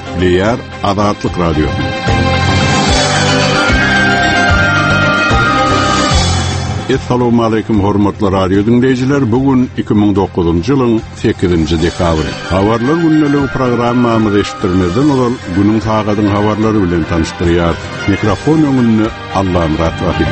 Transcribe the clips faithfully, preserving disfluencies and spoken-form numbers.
Biler Azatlyk Radio. Assalamu alaykum hormatly radio dinleyijiler. Bugün iki bin dokuzunçy ýylyň sekizinji dekabry. Habarlar günlük programmamyzy eşitdirmezden olar günüň tagadyň habarlary bilen tanışdyrýar. Mikrofon öňünde Allah Murat Rahim.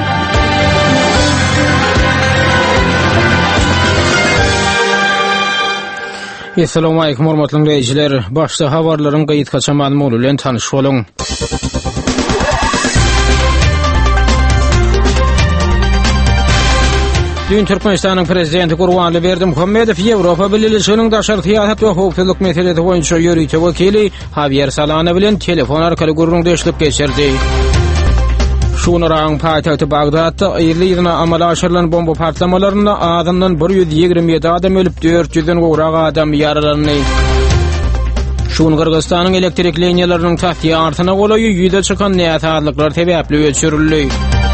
Assalamu alaykum hormatly dinleyijiler. Başda habarlaryň gaýyt kaçamaly bilen tanyş boluň. Dün Türkmenistanyň prezidenti Gurbanly Berdimuhammedow Ýewropa Birleşiginiň daşartyýat we howpsuzlyk meselesi boýunça ýörüýte wekili Javier Solana bilen telefon arkaly gurrundaşlyk geçirdi. Şunaraň paýtagty Bagdatda ýerlerine amala aşyrylan bomba partlamalaryna adamdan bir ýüz ýigirme ýedi adam ölüp dört ýüzden gowrak adam ýaralandy. Şun Kırgızstanyň elektrik liniýalarynyň täsirine golaýy ýüze çykan näýatlarlyklar sebäpli öçürildi.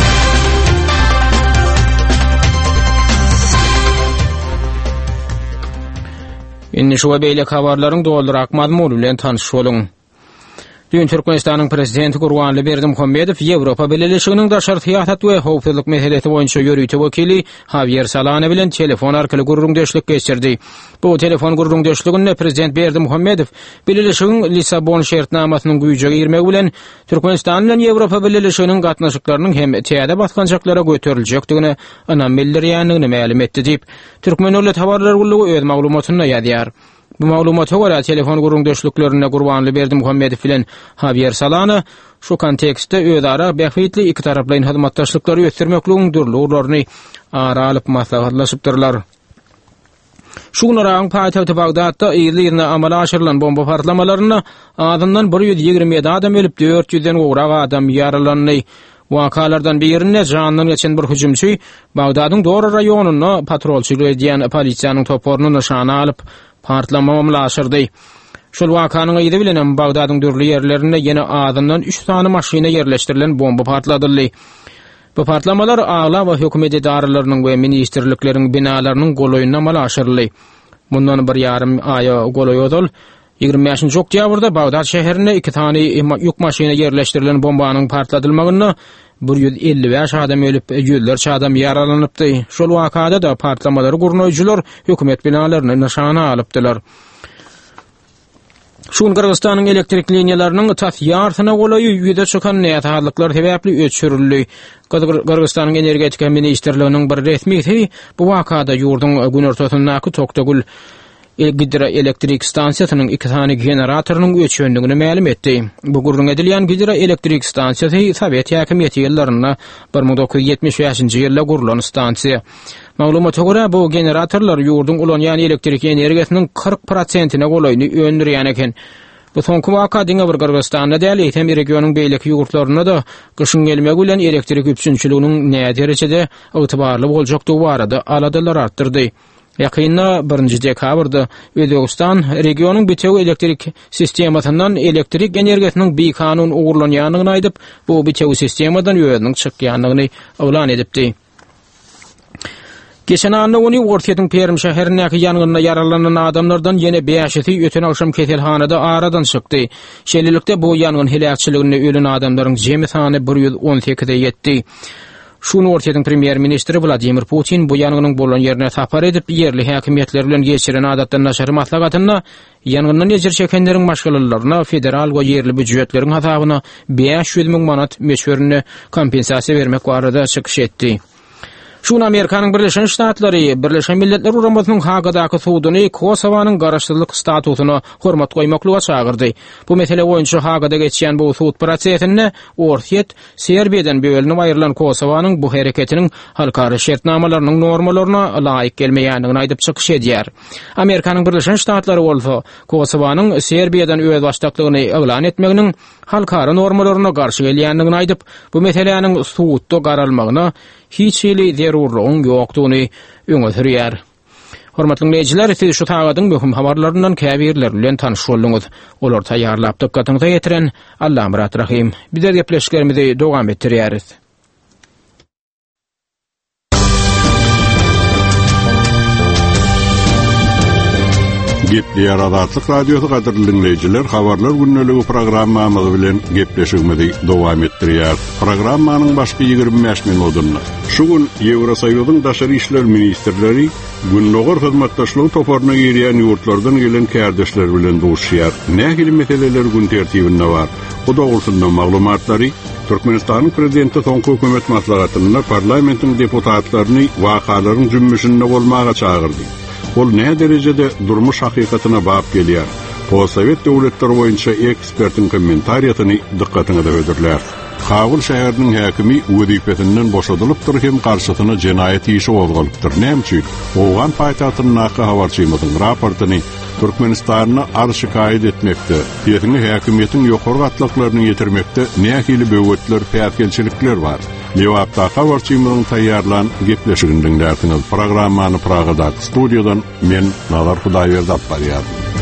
Inni şu beýle habarlaryň doldurak mazmuny bilen tanyş boluň. Dün Türkmenistanyň prezidenti Gurbanly Berdimuhammedow Ýewropa Birleşiginiň daşartyýat we howpsuzlyk meselesi boýunça ýörüýte wekili Javier Solana bilen telefon arkaly gurrundaşlyk geçirdi. Bu telefon gurrundaşlygynda prezident Berdimuhammedow Birleşigiň Lisabon şertnamasynyň güýje girmegi bilen Türkmenistan bilen Ýewropa Birleşiginiň gatnaşyklarynyň hem täze baskançaklara göterilýekdigini anam bildirýändigini ma'lum etdi diýip Türkmen Döwlet Habarlar Gullugy öz maglumatyna ýazýar. Bu maglumata görä telefon gurrundaşlyklarına Gurbanly Berdimuhammedow bilen Javier Solana şu kontekstde özara bähwitli iki taraplyň hyzmatdaşlyklary ötürmekligiň durluglaryny ara alyp maslahatlaşypdyrlar. Şunaraň paýtagty Bagdatda ýerlerine amala aşyrylan bomba partlamalaryna adamdan bir ýüz ýigirme ýedi adam ölüp dört ýüzden gowrak adam ýaralandy. Wakalardan birine janyny geçen bir hüjümçi Bagdadyň Dora raýonuny patrolçylyk edýän polisiýanyň toporuny nişana alyp partlama mamla aşyrdy. Şol wakanyň ýeri bilen Bagdadyň dürli ýerlerinde ýene adamdan üç tane maşyna ýerleşdirilen bomba partladyldy. Bu partlamalar agla we hökümet idaralarynyň we ministrlikleriň binalarynyň golaýyna amala aşyryldy. Mundan bir ýarym aýa golaýodul ýygrimi beşinji oktýabrda Bagdad şäherine iki tane ýük maşyna ýerleşdirilen bombanyň partladylymagyna bir ýüz elli beş adam ölüp ýüzlerçe adam ýaralanypdy. Şol wakada da partlamalary gurnoýjylar hökümet binalaryny nişana alypdylar. Şun Kırgızstanyň elektrik liniýalarynyň täsirine golaýy ýüze çykan näýatlarlyklar sebäpli öçürildi. Kırgızstanyň energetika ministrliginiň bir resmi bu wakada ýurduň gün ortasyndaky Toktagul Gidra elektrik stansiýasynyň iki tane generatorynyň öçündügini ma'lum etdi. Bu gurrun edilýän Gidra elektrik stansiýasy Sowet häkimiýeti ýyllaryna bir ming dokuz ýuz ýetmiş beşinji ýylda gurulan stansiýa. Maglumata görä bu generatorlar ýurduň ulanýan elektrik energiýasynyň kırk prosentine golaýyny öndürýän eken. Bu soňky wakadaň bir Kırgızstanda däl hem regionyň beýleki ýurtlaryna da gyşyň gelmegi bilen elektrik üpsünçiliginiň näme derecede ygtybarly boljakdygy barada aladalar artdyrdy. Ýakynda birinji dekabrda Özbegistan regionyň bitegi elektrik sistemasynyň elektrik energiýasynyň beýkanun ugurlanýanyny aýdyp, bu bitegi sistemadan ýöňüň çykýanlygyny elan edipdi. Geçen anda onu Ortaýyň Perm şäherindäki ýangynda yaralanan adamlardan ýene beşi öten akşam keselhanada aradan çykdy. Şeýlelikde bu ýangyn helakçylygyny ölen adamlaryň jemi sany bir ýüz on sekize ýetdi. Şunu Ortaýyň premier ministri Vladimir Putin bu ýangynň bolan ýerine sapar edip ýerli häkimiýetler bilen geçiren adatdan naşary maslahatyna ýangyndan ejir çekenleriň maşgalalaryna federal we ýerli büdjetleriň hasabyna beş ýüz miň manat meşwerine kompensasiýa bermek barada çykyş etdi. Şun Amerikanyň Birleşen Ştatlary Birleşen Milletler Uramasnyň Hagadaky suwduny Kosowanyň garaşdyrlyk statusyna hormat goýmaklyga çagyrdy. Bu mesele boýunça Hagada geçýän bu suwd prosesine Ortaýyt Serbiýadan bölünip aýrylan Kosowanyň bu hereketiniň halkara şertnamalarynyň normalaryna laýyk gelmeýändigini aýdyp çykyş edýär. Amerikanyň Birleşen Ştatlary bolsa Kosowanyň Serbiýadan öz başdaklygyny elan etmeginiň halkara normalaryna garşy gelýändigini aýdyp, bu meseleniň suwdda garalmagyna hiç hili zerurluğun ýokdugyny öňe sürýär. Hormatly dinleyijiler, siz şu tagadyň möhüm habarlaryndan käbirler bilen tanyş bolduňyz. Olar taýýarlap dikkatyňizi ýetiren Allah Murat Rahim. Bizler gepleşiklerimizi dowam etdirýäris. Gepleýär Azatlyk Radiosu gaderly dinleýijiler, habarlar günneligi programmamyzy bilen gepleşigimizi dowam etdirýär. Programmanyň başky ýygrimi beş minutyna. Şu gün Ýewrosoýuzyň daşary işler ministrleri günnäger hyzmatdaşlygy toparyna girýän ýurtlardan gelen kärdeşler bilen duşýar. Nähili meseleler gün tertibinde bar. Bu dogrusynda maglumatlary Türkmenistanyň prezidenti soňky hökümet maslahatynda parlamentiň deputatlaryny wakalaryň jümmüşinde bolmaga çağırdy. Ol ne derecede durmuş hakikatyna bap gelýär. Posowet döwletleri boýunça ekspertiň kommentariýatyny dikkatyňe öwürler. Kabul şäheriniň häkimi wezifesinden boşadylypdyr hem garşysyna jenaýat işi bolgalypdyr. Näme? Owgan paýtagtynyň naky habarçymyzyň raportyny Türkmenistanyň arşy kaýyd etmekde. Ýetini häkimiýetiň ýokary gatlaklaryny ýetirmekde nähili böwetler, päýtgelçilikler bar. Lewapda habarçymyzyň taýýarlan gepleşiginden därtiniz. Programmany Pragada studiýadan men Nazar Hudaýberdi barýar.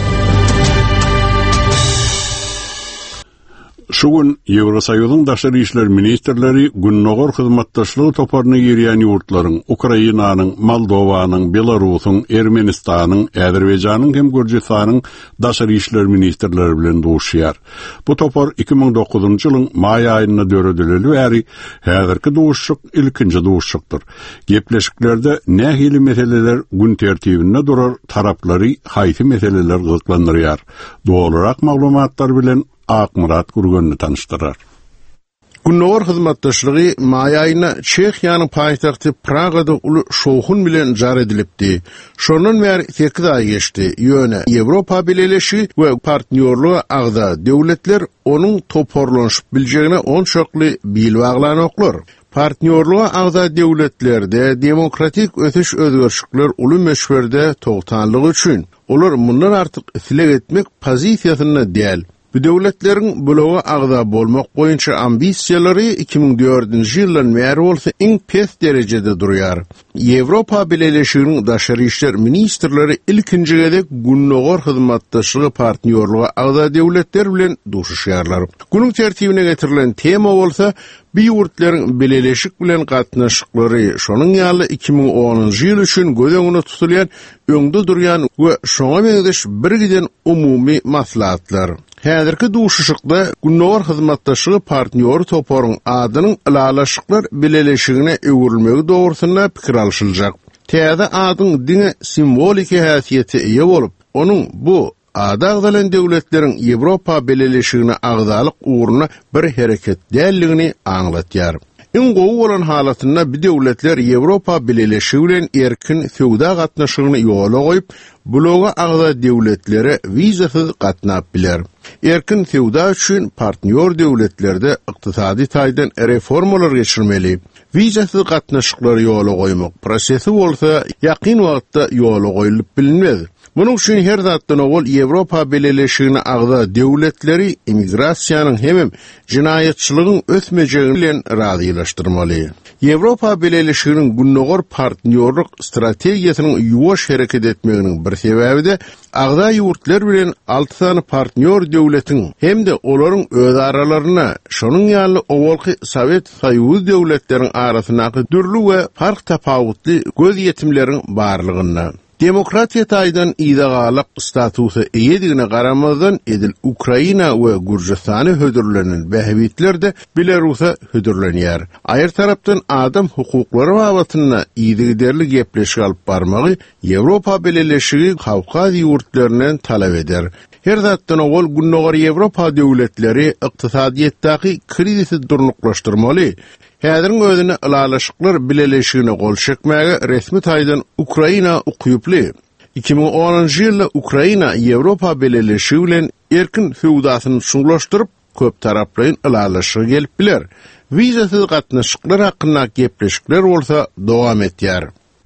Şu gün Ýewrosoýuzyň daşary işler ministrleri günnäger hyzmatdaşlygy toparyna girýän ýurtlaryň Ukrainanyň, Moldowanyň, Belarusyň, Ermenistanyň, Äzerbeýjanyň hem Gürjistanyň daşary işler ministrleri bilen duşýar. Bu topar iki bin dokuzunçy ýylyň may aýyna döredileli bäri häzirki duşşuk ilkinji duşşukdyr. Gepleşiklerde nähili meseleler gün tertibinde durar, taraplary haýsy meseleler gyzyklandyrýar. Dogrurak maglumatlar bilen Akmurat Gurgunny tanıştyrar. Günnäger hyzmatdaşlygy may aýyna Çehiýanyň paýtagty Pragada uly şowhun bilen jar edilipdi. Şondan bäri sekiz ay geçdi. Ýöne Ýewropa Birleşigi we partnerligi agda döwletler onuň toparlanyşyp biljegine on şokly bilbaglanyoklar. Partnerligi agda döwletlerde demokratik ötüş özgörşükler uly meşberde togtanlygy üçin olar mundan artyk isleg etmek pozisiýasyna däl. Bu döwletleriň bulagy agda bolmak boýunça ambisiýalary iki bin dördünçi ýyldan bäri bolsa iň pes derejede durýar. Ýewropa Birleşiginiň daşary işler ministrleri ilkinji gezek günnäger hyzmatdaşlygy partnerligi agda döwletler bilen duşuşýarlar. Günüň tertibine getirilen tema bolsa bir ýurtlaryň Birleşik bilen gatnaşyklary, şonuň ýaly iki bin onunçy ýyl üçin göz öňüne tutulýan, öňde durýan we şoňa meňdeş bir giden umumy maslahatlar. Häzirki duşuşykda günnäger hyzmatdaşlygy partner toparyň adynyň ilalaşyklar Birleşigine öwürülmegi dogrusynda pikir alşyljak. Täze adyň diňe simbolik häsiýeti ýa bolup, onuň bu ada agdalan döwletleriň Ýewropa Birleşigine agdalyk uğruna bir hereket dälligini aňlatýar. Iň gowy bolan halatynda bir döwletler Ýewropa Birleşigi bilen erkin söwda gatnaşygyny ýola goýup, buloga agda döwletlere wizasyz gatnap biler. Erkin söwda üçin partner döwletlerde ykdysady taýdan reformalar geçirmeli. Wizasyz gatnaşyklary ýola goýmak prosesi bolsa ýakyn wagtda ýola goýulyp bilinmez. Munyň üçin her zatdan owal Ýewropa Birleşigine agda döwletleri immigrasiýanyň hem jinaýatçylygyň ösmejegi bilen razylaşdyrmaly. Ýewropa Birleşiginiň günnäger partnerlik strategiýasynyň ýuwaş hereket etmeginiň bir sebäbi de agda ýurtlar bilen alty sany partner döwletiň hem de olaryň öz aralaryna, şonuň ýaly owalky Sowet Soýuzy döwletleriň arasyndaky dürli we fark tapawutly göz ýetimleriň barlygyna. Demokratiýa taýdan ýygalyk statusy eýedigine garamazdan edil Ukraina we Gürjistany hödürlenen bähbitler de Belarusa hödürlenýär. Aýr tarapdan adam hukuklary babatyna ýygyderli gepleşik alyp barmagy Ýewropa Birleşigi Kawkaz ýurtlarynyň talap eder. Her zatdan owal günnäger Ýewropa döwletleri ykdysadyýetdäki krizisi durnuklaşdyrmaly. Häziriň özüne ilalaşyklar Birleşigine gol çekmäge resmi taýdan Ukraina ukyply. iki bin onunçy ýylda Ukraina Ýewropa Birleşigi bilen erkin söwdasyny şuňlaşdyryp köp taraplaryň ilalaşygy gelip biler. Wizasyz gatnaşyklar hakynda gepleşikler bolsa dowam etýär.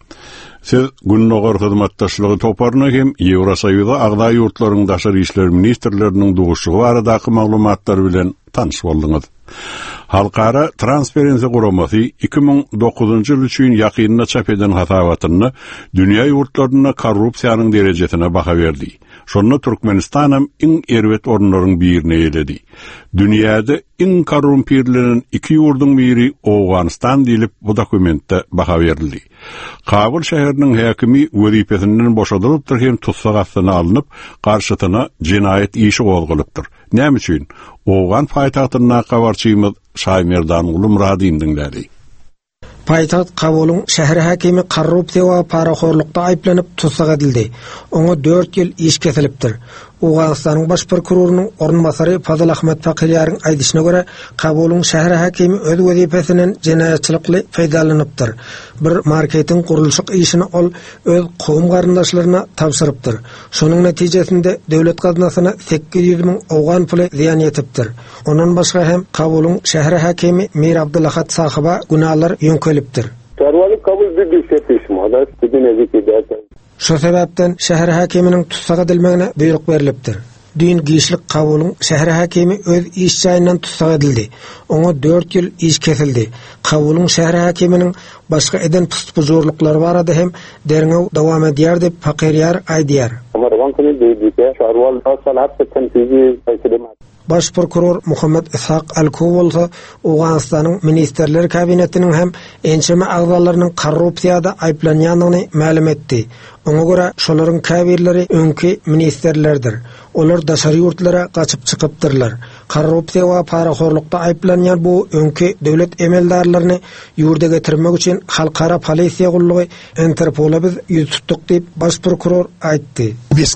Siz günnäger hyzmatdaşlygy toparyna hem Ýewrosoýuza agda ýurtlaryň daşary işler ministrleriniň duşuşy baradaky maglumatlar bilen tanyş boldyňyz. Halkara Transparency Guramasy iki bin dokuzuncu ýyl üçin ýakynna çap eden hasabatyny dünýä ýurtlaryna korrupsiýanyň derejesine baha berdi. Şonda Türkmenistan iň erwet orunlaryň birine eledi. Dünýäde iň korrumpirlenen iki ýurdun biri Awganistan diýilip bu dokumentde baha berildi. Kabul şäheriniň häkimi wezipesinden boşadylypdyr hem tutsak astyna alınıp garşytyna jinayet işi gozgulypdyr. Näme üçin? Awgan paýtagtyna gabarçymyz Şaýmerdan Uly Muradyn dinlädi. Paytaht Kabul'un şäher häkimi korrupsiýa we paraxorlukda aýplanyp tutsak edildi. Oňa dört ýyl iş kesilipdir. Awganistanyň baş prokurorunyň ornbasary Fazıl Ahmet Fakiryaryň aýdyşyna görä, Kabul'un şäher häkimi öz wezipesinden jinayetçilikli feýdalanypdyr. Bir marketin gurulşyk işini ol öz gowum garyndaşlaryna tapşyrypdyr. Şonuň netijesinde döwlet gaznasyna sekiz ýüz miň awgan puly ziýan ýetipdir. Onuň başga hem Kabul'un şäher häkimi Mir Abdullahat sahyba günahlar ýönkelipdir. Tarwaly Kabul bir sepişme, da sizin ezikide. Şu sebäpden şäher häkiminiň tutsak edilmegine buyruk berilipdir. Dün giýişlik Kabul'un şäher häkimi öz iş jaýyndan tutsak edildi. Oňa dört ýyl iş kesildi. Kabul'un şäher häkiminiň başga eden pustpuzurlyklary barada hem derňew dowam edýär dep Fakiryar aýdýar. Baş prokuror Muhammed Ishaq Alkow bolsa Awganistanyň ministrler kabinetiniň hem ençeme agzalarynyň korrupsiýada aýplanýanyny ma'lum etdi. Oňa görä şolaryň kabirleri öňki ministrlerdir. Olar daşary ýurtlara gaçyp çykypdyrlar. Korrupsiýa we paraxorlukda aýplanýan bu öňki döwlet emeldarlaryny ýurda getirmek üçin halkara polisiýa gullugy Interpola biz ýüz tutduk diýip baş prokuror aýtdy.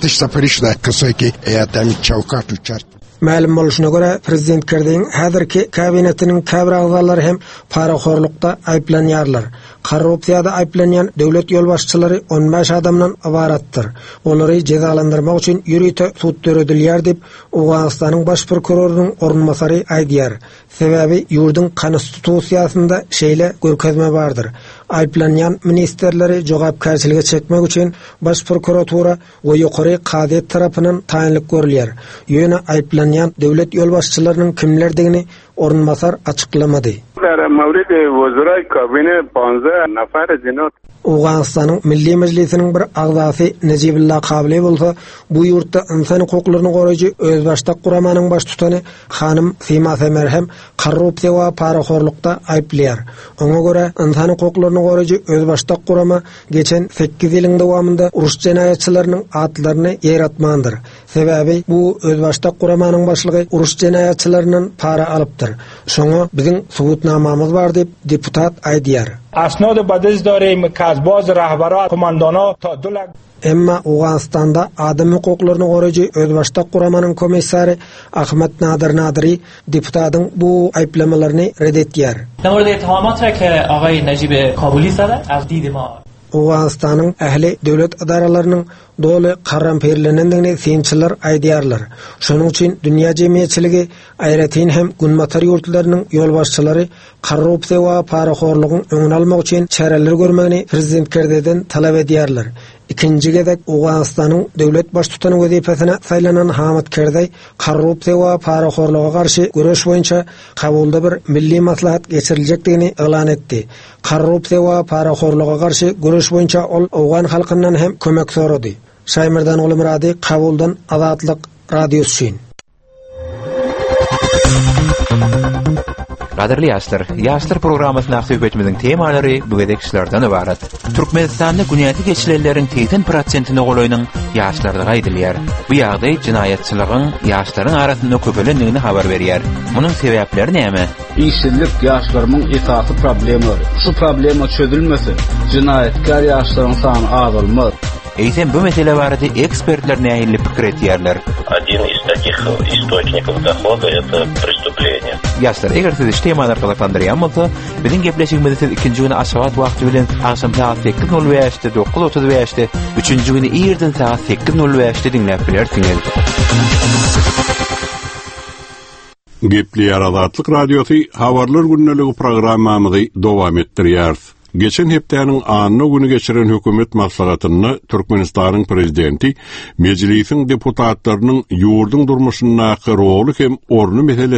Ma'lum boluşuna görä prezident Kerdeň häzirki kabinetiniň käbir agzalary hem paraxorlukda aýplanýarlar. Korrupsiýada aýplanýan döwlet ýolbaşçylary on beş adamdan ibaratdyr. Olary jezalandyrmak üçin ýürüte sud döredilýär dip Awganistanyň baş prokurorunyň ornbasary aýdýar. Sebäbi ýurdun konstitusiýasynda şeýle görkezme bardyr. Aýplanýan ministrleri jogapkärçilige çekmek üçin baş prokuratura we ýokary kadet tarapyndan taýinlik görülýär. Ýöne aýplanýan döwlet ýolbaşçylarynyň kimlerdigini ornbasar açyklamady. Mawrid wezira kabine panzeh nafar jinot Awganistanyň Milli Meclisining bir agzasy Nejibulla Kabile bolsa, bu ýurtda insan hukuklaryny goraýjy özbaşdak guramanyň baş tutany hanym Sima Semerhem korrupsiýa we paraxorlukda aýplýar. Oňa görä insan hukuklaryny goraýjy özbaşdak gurama geçen sekiz ýylyň dowamında uruş jenaýatçylarynyň atlaryny ýeratmandyr. Sebäbi bu özbaşdak guramanyň başlygy uruş jenaýatçylarynyň para alypdyr. Şoňa biziň subutnamamyz bar diýip deputat aýdýar. اسناد بدز داریم که از باز رهبران کماندانا تا دو لک Emma Awganistanda adam hukuklaryny goraýjy özbaşdak guramanyň komissary Ahmet Nadir Nadiri deputatyň bu aýplamalaryny reddetýär. در مورد اتهامات را که آقای نجیب کابلی زده از دید ما Awganistanyň ähli döwlet idaralarynyň doly garramperlenendigini sençiler aýdýarlar. Şonuň üçin dünýä jemgyýetçiligi aýratyn hem günmatar ýurtlarynyň ýolbaşçylary korrupsiýa we paraxorlygyň öňüni almak üçin çäreler görmegini prezident Kerdeden talap edýärler. İkinci gedek Awganistanyň döwlet baş tutany wezipesine saýlanan Hamid Kerdey korrupsiýa we paraxorlyga garşy göreş boýunça Kabulda bir milli maslahat geçiriljekdigini elan etdi. Korrupsiýa we paraxorlyga garşy göreş boýunça ol Awgan halkyndan hem kömek sorady. Şaýmerdan Uly Murady, Kabuldan Azatlyk radiosu. Gaderli ýaşlar, ýaşlar programmasyna söhbetimizin temalary bu gedekçilerden ibaret. Türkmenistanda günýäti geçilenleriň tetin prosentini golaýanyň ýaşlardyga aýdylýar. Bu ýagdaý jinaýatçylygyň ýaşlaryň arasynda köpelendigini habar berýär. Munyň sebäpleri näme? İşsizlik ýaşlaryň esasy problemi. Şu problema çözülmese, jinaýatkar ýaşlaryň sany azalmaz. Eýsem bu mesele barada ekspertler nähili pikir etýärler. Один из таких источников дохода это преступление. Ýaşlar, eger siz temalar galaklandyrýan bolsa, biziň gepleşigimizi siz ikinji güni aşagat wagty bilen akşam saat sekiz nol beşde dokuz otuz beşde, üçünji güni ýerden saat sekiz nol beşde dinläp bilersiňiz. Gepli Azatlyk radiosu habarlar günneligi programmamyzy dowam etdirýär. Geçen hepdäniň anyny güni geçiren hökümet maslahatyny Türkmenistanyň prezidenti meclisiň deputatlarynyň ýurdun durmuşyna roly hem ornu meselesini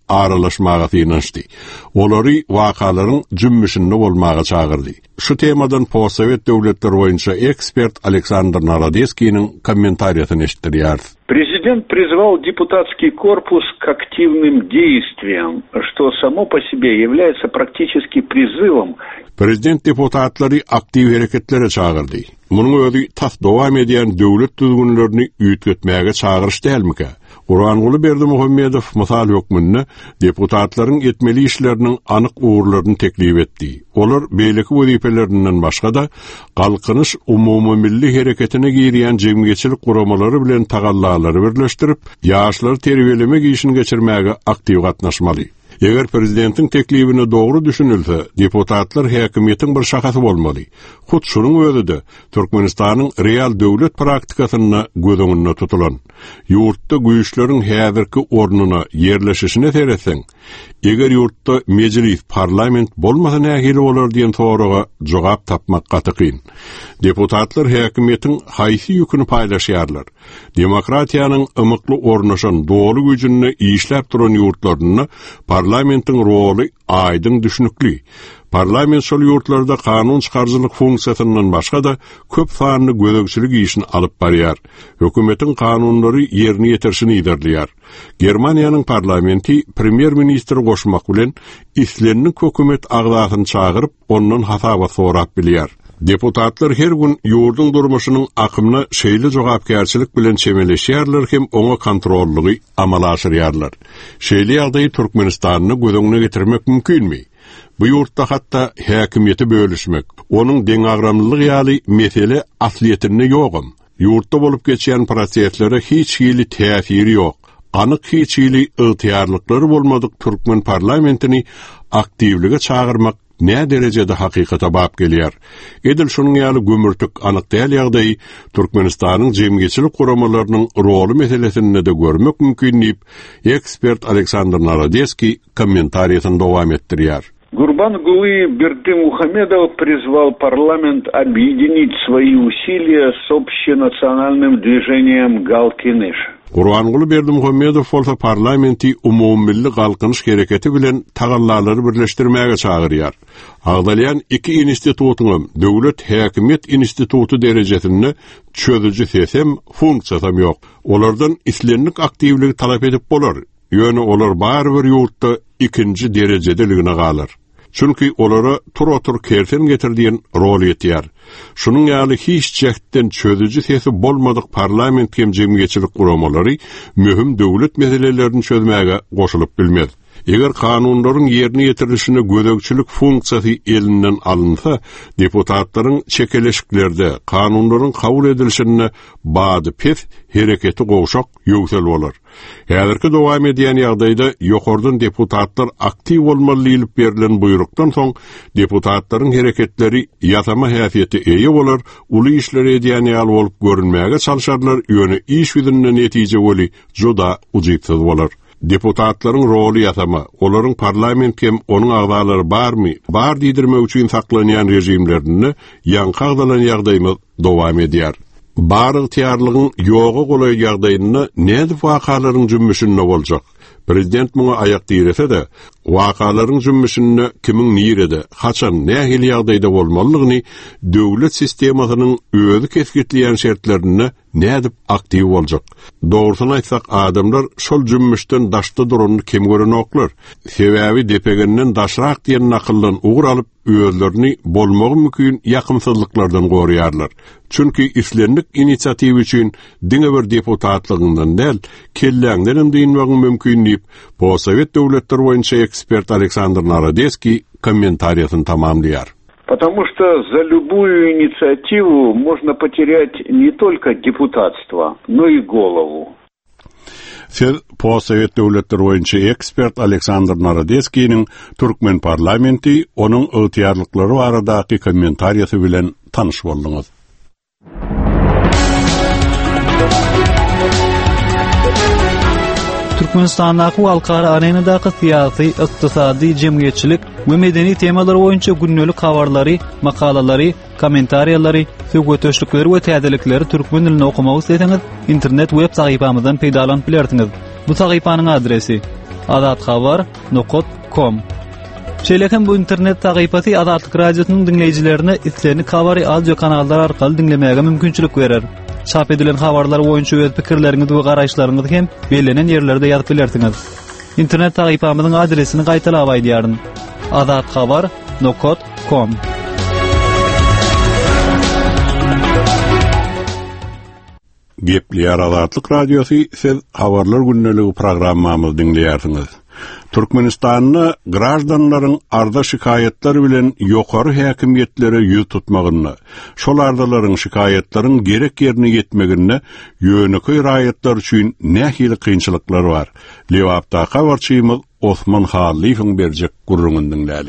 aralaşmaga tynanşdy. Olary wakalaryň jümmüşinde bolmaga çağırdy. Şu temadan Postsovet döwletleri boýunça ekspert Aleksandr Narodeskiň kommentariýasyny eşitdirýär. Президент призвал депутатский корпус к активным действиям, что само по себе является практически призывом. Prezident deputatlary aktiv hereketlere çağırdy. Munyň özi tas dowam edýän döwlet düzgünlerini üýtgetmäge çağırış dälmike? Gurbanguly Berdimuhammedow mysal hökmünde deputatlaryň etmeli işleriniň anyk uğurlaryny teklip etdi. Olar beýleki wezifelerinden başga da galkynyş umumy milli hereketine girýän jemgyýetçilik guramalary bilen tagallalary birleşdirip, ýaşlary terbiyelemek işini geçirmäge aktiv gatnaşmaly. Eger prezidentiň teklibini dogry düşünilse, deputatlar häkimiýetiň bir şahasy bolmaly. Hut şunyň özüde Türkmenistanyň real döwlet praktikasyna göz öňünde tutulan, ýurtda güýçleriň häzirki ornuny yerleşişine seretseň, eger ýurtda mejlis, parlament bolmasa nähili bolar diýen soraga jogap tapmak gatykyn. Deputatlar häkimiýetiň haýsy ýüküni paýlaşýarlar. Demokratiýanyň ymykly ornaşan dogry güýjüni işläp duran ýurtlaryny parlamentin roli aydın düşünükli. Parlament şol ýurtlarda kanun çykarjylyk funksiýasyndan başga da köp sanly gözegçilik işini alyp barýar. Hökümetiň kanunlary ýerine ýetirişini ýerdirýär. Germaniýanyň parlamenti premier ministri goşmak bilen islenni hökümet agdasyny çağıryp ondan hasaba sorap bilýär. Deputatlar her gün ýurduň durmuşynyň akymyna şeýle jogapkärçilik bilen çemeleşýärler hem oňa kontrollygy amal aşyrýarlar. Şeýle ýagdaýy Türkmenistanyny göz getirmek mümkinmi? Bu ýurtda hatda häkimiýeti bölüşmek, onuň deň agramlylyk ýaly mesele asliýetinde ýogum. Ýurtda bolup geçýän proseslere hiç hili täsiri ýok. Anyk hiç hili ygtyýarlyklary bolmadyk Türkmen parlamentini aktivlige çağırmak ne derecede hakikata bap gelýär. Edil şunyň ýaly gömürtük anyk däl ýagdaýy Türkmenistanyň jemgyýetçilik guramalarynyň roli meselesinde de görmek mümkin diýip ekspert Aleksandr Narodeskiň kommentariýasyny dowam etdirýär. Гурбангулы Бердымухамедов призвал парламент объединить свои усилия с общенациональным движением «Галкыныш». Gurbanguly Berdimuhammedow bolsa parlamenti umumilli galkynyş hereketi bilen tagallalary birleşdirmäge çağırýar. Agdalýan iki institutunyň döwlet häkimiýet institutu derejesinde çözüji sesem funksiýasam ýok. Olardan islenlik aktivligi talap edip bolar. Ýöne olar barbyr ýurtda ikinji derejedeligine galar. Çünki olara tur-otur kersen getirdiğin rol yetýär. Şunun ýaly hiç çekden çözüji sesi bolmadyk parlament hem jemgyýetçilik guramalary möhüm döwlet meselelerini çözmäge goşulyp bilmez. Eger kanunlaryň ýerine ýetirilişine gözegçilik funksiýasy elinden alınsa, deputatlaryň çekeleşiklerde kanunlaryň kabul edilişine bady pes hereketi gowşak ýögsel bolar. Häzirki dowam edýän ýagdaýda ýokardan deputatlar aktiv bolmaly diýilip berilen buyrukdan soň deputatlaryň hereketleri ýasama häsiýeti eýe bolar, uly işleri edýän ýaly bolup görünmäge çalşarlar, ýöne iş ýüzünde netije boli joda ujypsyz bolar. Deputatlaryň roli ýasama, olaryň parlament hem onuň agdalary barmy, bar diýdirmek üçin saklanýan rejimlerini ýankagdalan ýagdaýymyz dowam edýär. Bar ygtyýarlygyň ýogy golay ýagdaýyny nädip wakalaryň jümmüşinde boljak? Prezident muňa aýak diýrese de, wakalaryň jümmüşinde kimiň nirede, haçan nähil ýagdaýda bolmalygyny döwlet sistemasynyň özü kesgitleýän şertlerini nädip aktiv boljak? Dogrusyny aýtsak, adamlar şol jümmüşden daşda durany kim görenoklar. Sebäbi depegenden daşrak diýen nakyldan ugur alyp özlerini bolmagy mümkin ýakymsyzlyklardan gorýarlar. Çünki islenlik inisiatiw üçin diňe bir deputatlygyndan däl, kelläňden diýilmegi mümkin diýip Postsovet döwletleri boýunça ekspert Aleksandr Narodeskiň kommentariýasyny tamamlaýar. Потому что за любую инициативу можно потерять не только депутатство, но и голову. Söz Postsovet döwletleri boýunça ekspert Aleksandr Narodeskiň Türkmen parlamenti onuň ygtyýarlyklary baradaky kommentariýasy bilen tanyş boldyňyz. Türkmenistandaky halkara arenadaky syýasy, ykdysady, jemgyýetçilik we medeni temalar boýunça günnälik habarlary, makalalary, kommentariýalary, söhbetleşikleri we täzelikleri türkmen dilinde okumagy isteseňiz, internet web sahypamyzdan peýdalanyp bilersiňiz. Bu sahypanyň adresi adatxabar nokta com. Şeýlekem bu internet tagypaty Adatlyk radiosynyň dinleýijilerine islerini Kabary audio kanallar arkaly dinlemäge mümkinçilik berer. Çap edilen habarlar boýunça öz pikirleriňizi we garaşlaryňyzy hem belenen ýerlerde ýazyp bilersiňiz. İnternet tagypamyzyň adresini gaýtalap aýdýaryn. adatxabar nokta com. Gepleýär Adatlyk radiosu siz habarlar günneligi programmamyzy dinleýärsiňiz. Türkmenistanyň grajdanlaryň arda şikaýetleri bilen ýokary häkimiýetlere ýüz tutmagyny, şol ardalaryň şikaýetlaryň gerek ýerine ýetmegine ýöneköy raýatlar üçin nähili kynçylyklar bar. Lewapda habarçymyz Osman Haliýewiň berjek gurrundyň näli.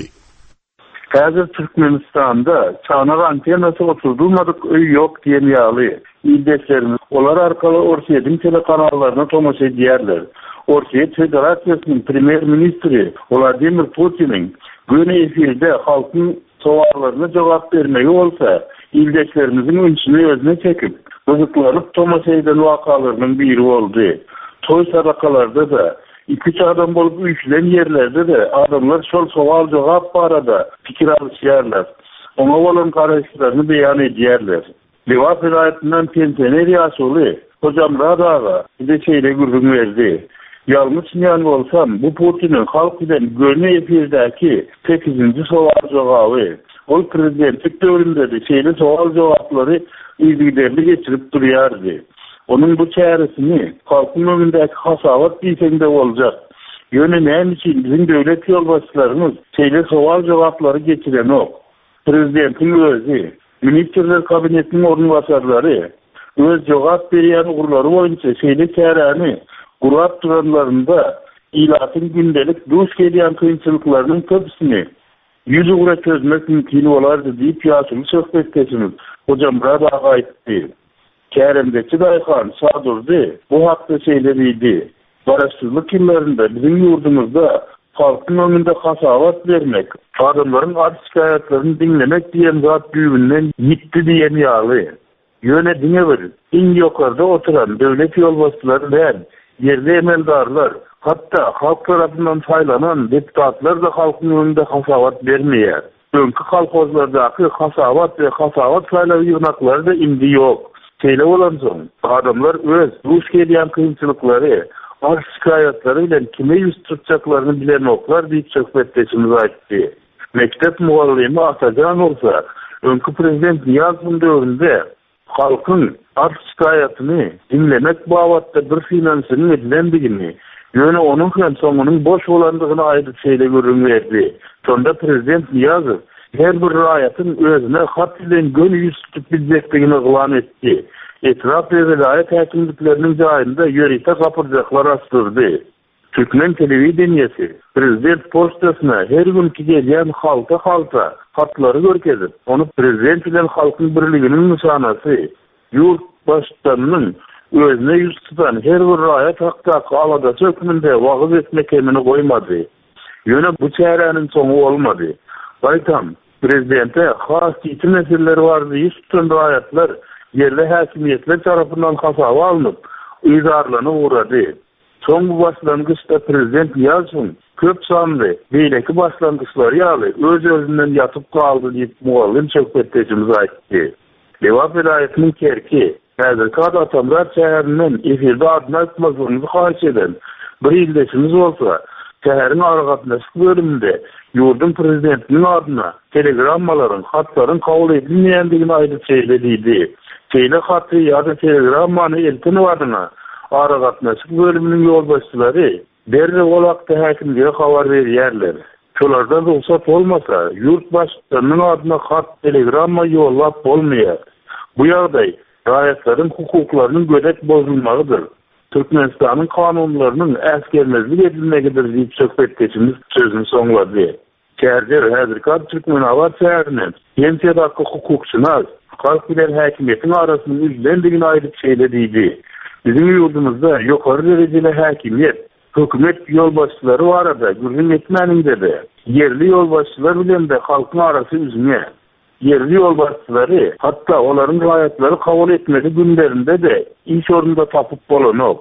Häzir Türkmenistanda çanak antenasy oturdurmadyk öý ýok diýen ýaly. İldeşlerimiz olar arkaly Orsiýanyň telekanallaryna tomoşa edýärler. Orsiýa Federasiýasynyň premier ministri Vladimir Putiniň göne efirde halkyň sowallaryna jogap bermegi bolsa, ildeşlerimizin üçini özüne çekip, gyzyklanyp tomoşa eden wakalarynyň biri boldy. Toý sadakalarda da iki adam bolup üçlen yerlerde de adamlar şol sowal jogap barada pikir alýarlar. Oňa bolan garaşlaryny beýan edýärler. Lewap vilayatynyň pensioner ýaşuly Hocam Radaga bir şeýle gurrun berdi. Ýalňyş ýan bolsam, bu Putiniň halk bilen göne efirdäki sekizinji sowal jogaby. Ol prezidentlik döwründe de şeýle sowal jogaplary ýüzüňde geçirip durýardy. Onun bu çäresini halkyň önündäki hasawat diýsende boljak. Ýöne näme üçin bizim döwlet ýolbaşçylarymız şeýle sowal jogaplary geçiren ok. Prezidentiň özü, Ministrler Kabinetiniň ornubasarlary öz jogap berýän urlary boýunça şeýle çäreni gurup duranlarında ilatyň gündelik duş gelýän kynçylyklarynyň köpüsini ýüze gura çözmek mümkin bolardy diýip ýaşyly söhbetdeşimiz Hocam Radaga aýtdy. Käremdeki daýhan sadurdy bu hakda şeýlediydi. Baraşsyzlyk ýyllarynda bizim ýurdumyzda halkyň önünde hasawat bermek, adamlaryň arşikaýatlaryny dinlemek diýen zat düýbünden gitdi diýen ýaly. Ýöne diňe bir, iň ýokarda oturan döwlet ýolbaşçylary bilen yerli emeldarlar, hatta halk tarapyndan saýlanan deputatlar da halkyň önünde hasawat bermeýär. Öňkü kolhozlardaky hasawat we hasawat saýlaw ýygnaklary da indi ýok. Şeýle bolan soň, adamlar öz duş gelýän kynçylyklary, arşikaýatlary bilen kime ýüz tutjaklaryny bilen oklar diýip söhbetdeşimiz aýtdy. Mektep muallimi Atajan bolsa, öňkü prezident Niýazowyň döwründe halkyň arşikaýatyny dinlemek bawatda bir finansyny edilendigini, ýöne onuň hem soňunyň boş bolandygyny aýdyp şeýle görüň berdi. Şonda prezident Niýazow her bir raýatyň özüne hat bilen gön ýüz tutup biljekdigini ýylan etdi. Etraf ve vilayet häkimlikleriniň jaýynda ýörite gapyrjaklar astyrdy. Türkmen telewizionyasy prezident postasyna her günki gelýän halka halka hatlary görkezip, onu prezident bilen halkyň birliginiň nyşanasy, ýurt başçysynyň özüne ýüz tutan her bir raýat hakda alada sökmünde wagyz etmek emini goýmady. Ýöne bu çäreniň soňu bolmady. Baýtam, prezidente has ýetim meseleleri bardy, ýüz tutan raýatlar yerli häkimiýetler tarapyndan hasawa alınıp, ýygarlanyp uğrady. Soň bu başlangyçda prezident Niýazow köp sanly beýleki başlangyçlary ýaly öz özünden ýatyp kaldy diýip muallim söhbetdeşimiz aýtdy. Lewap vilayatynyň kerki, häzirki Atamrar şäherinden efirde adyny aýtmagyny haýyş eden bir ildeşimiz bolsa, şäheriň aragatnaşyk bölüminde ýurdun prezidentiniň adyna telegrammalaryň, hatlaryň kabul edilmeýändigini aýdyp şeýlediydi. Şeýle haty ýa-da telegrammany eltini wadyna aragatnaşyk bölüminiň ýolbaşçylary derre bolakda häkimlige habar berýärler. Şolardan ruhsat bolmasa, ýurt başçysynyň adyna hat, telegramma ýollap bolmaýar. Bu ýagdaý raýatlaryň hukuklarynyň gödek bozulmagydyr. Türkmenistanyň kanunlarynyň äsgermezlik edilmegidir diýip söhbetdeşimiz sözüni soňlady. Kärder häzirki Türkmen awat şäheriniň ýensiýadaky hukukçylar halk bilen häkimiýetiň arasyny üzlendigini aýdyp şeýlediydi. Bizim ýurdumyzda ýokary derejeli häkimiýet, hökümet ýolbaşçylary barada gürrün etmäninde de, yerli ýolbaşçylar bilen de halkyň arasy üzüňe. Yerli ýolbaşçylary, hatda olaryň raýatlary kabul etmeli günlerinde de iş orunda tapyp bolanok.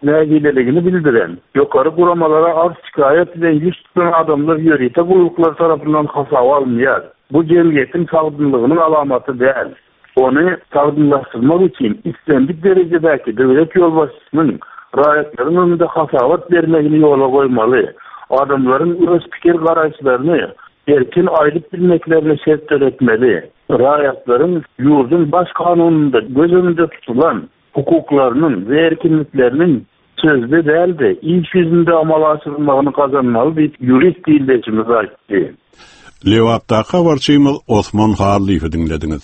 nägileligini bildiren, ýokary guramalara arz şikayet bilen ýüz tutan adamlar ýörite gulluklar tarapyndan hasawa alınýar. Bu jemgyýetin sagdynlygynyň alamaty däl. Onu sagdynlaşdyrmak üçin istendik derejedäki döwlet ýolbaşçysynyň raýatlaryň önünde hasawat bermegini ýola goýmaly. Adamlaryň öz pikir garaşlaryny erkin aýdyp bilmeklerine şert etmeli. Raýatlaryň ýurdun baş kanununda göz önünde tutulan hukuklarynyň we erkinlikleriniň sözde däldi, iş ýüzünde amal aşyrylmagyny kazanmaly diýip ýurist diýilçimiz aýtdy. Lewatda habarçymyz Osman Hallyfy dinlediňiz.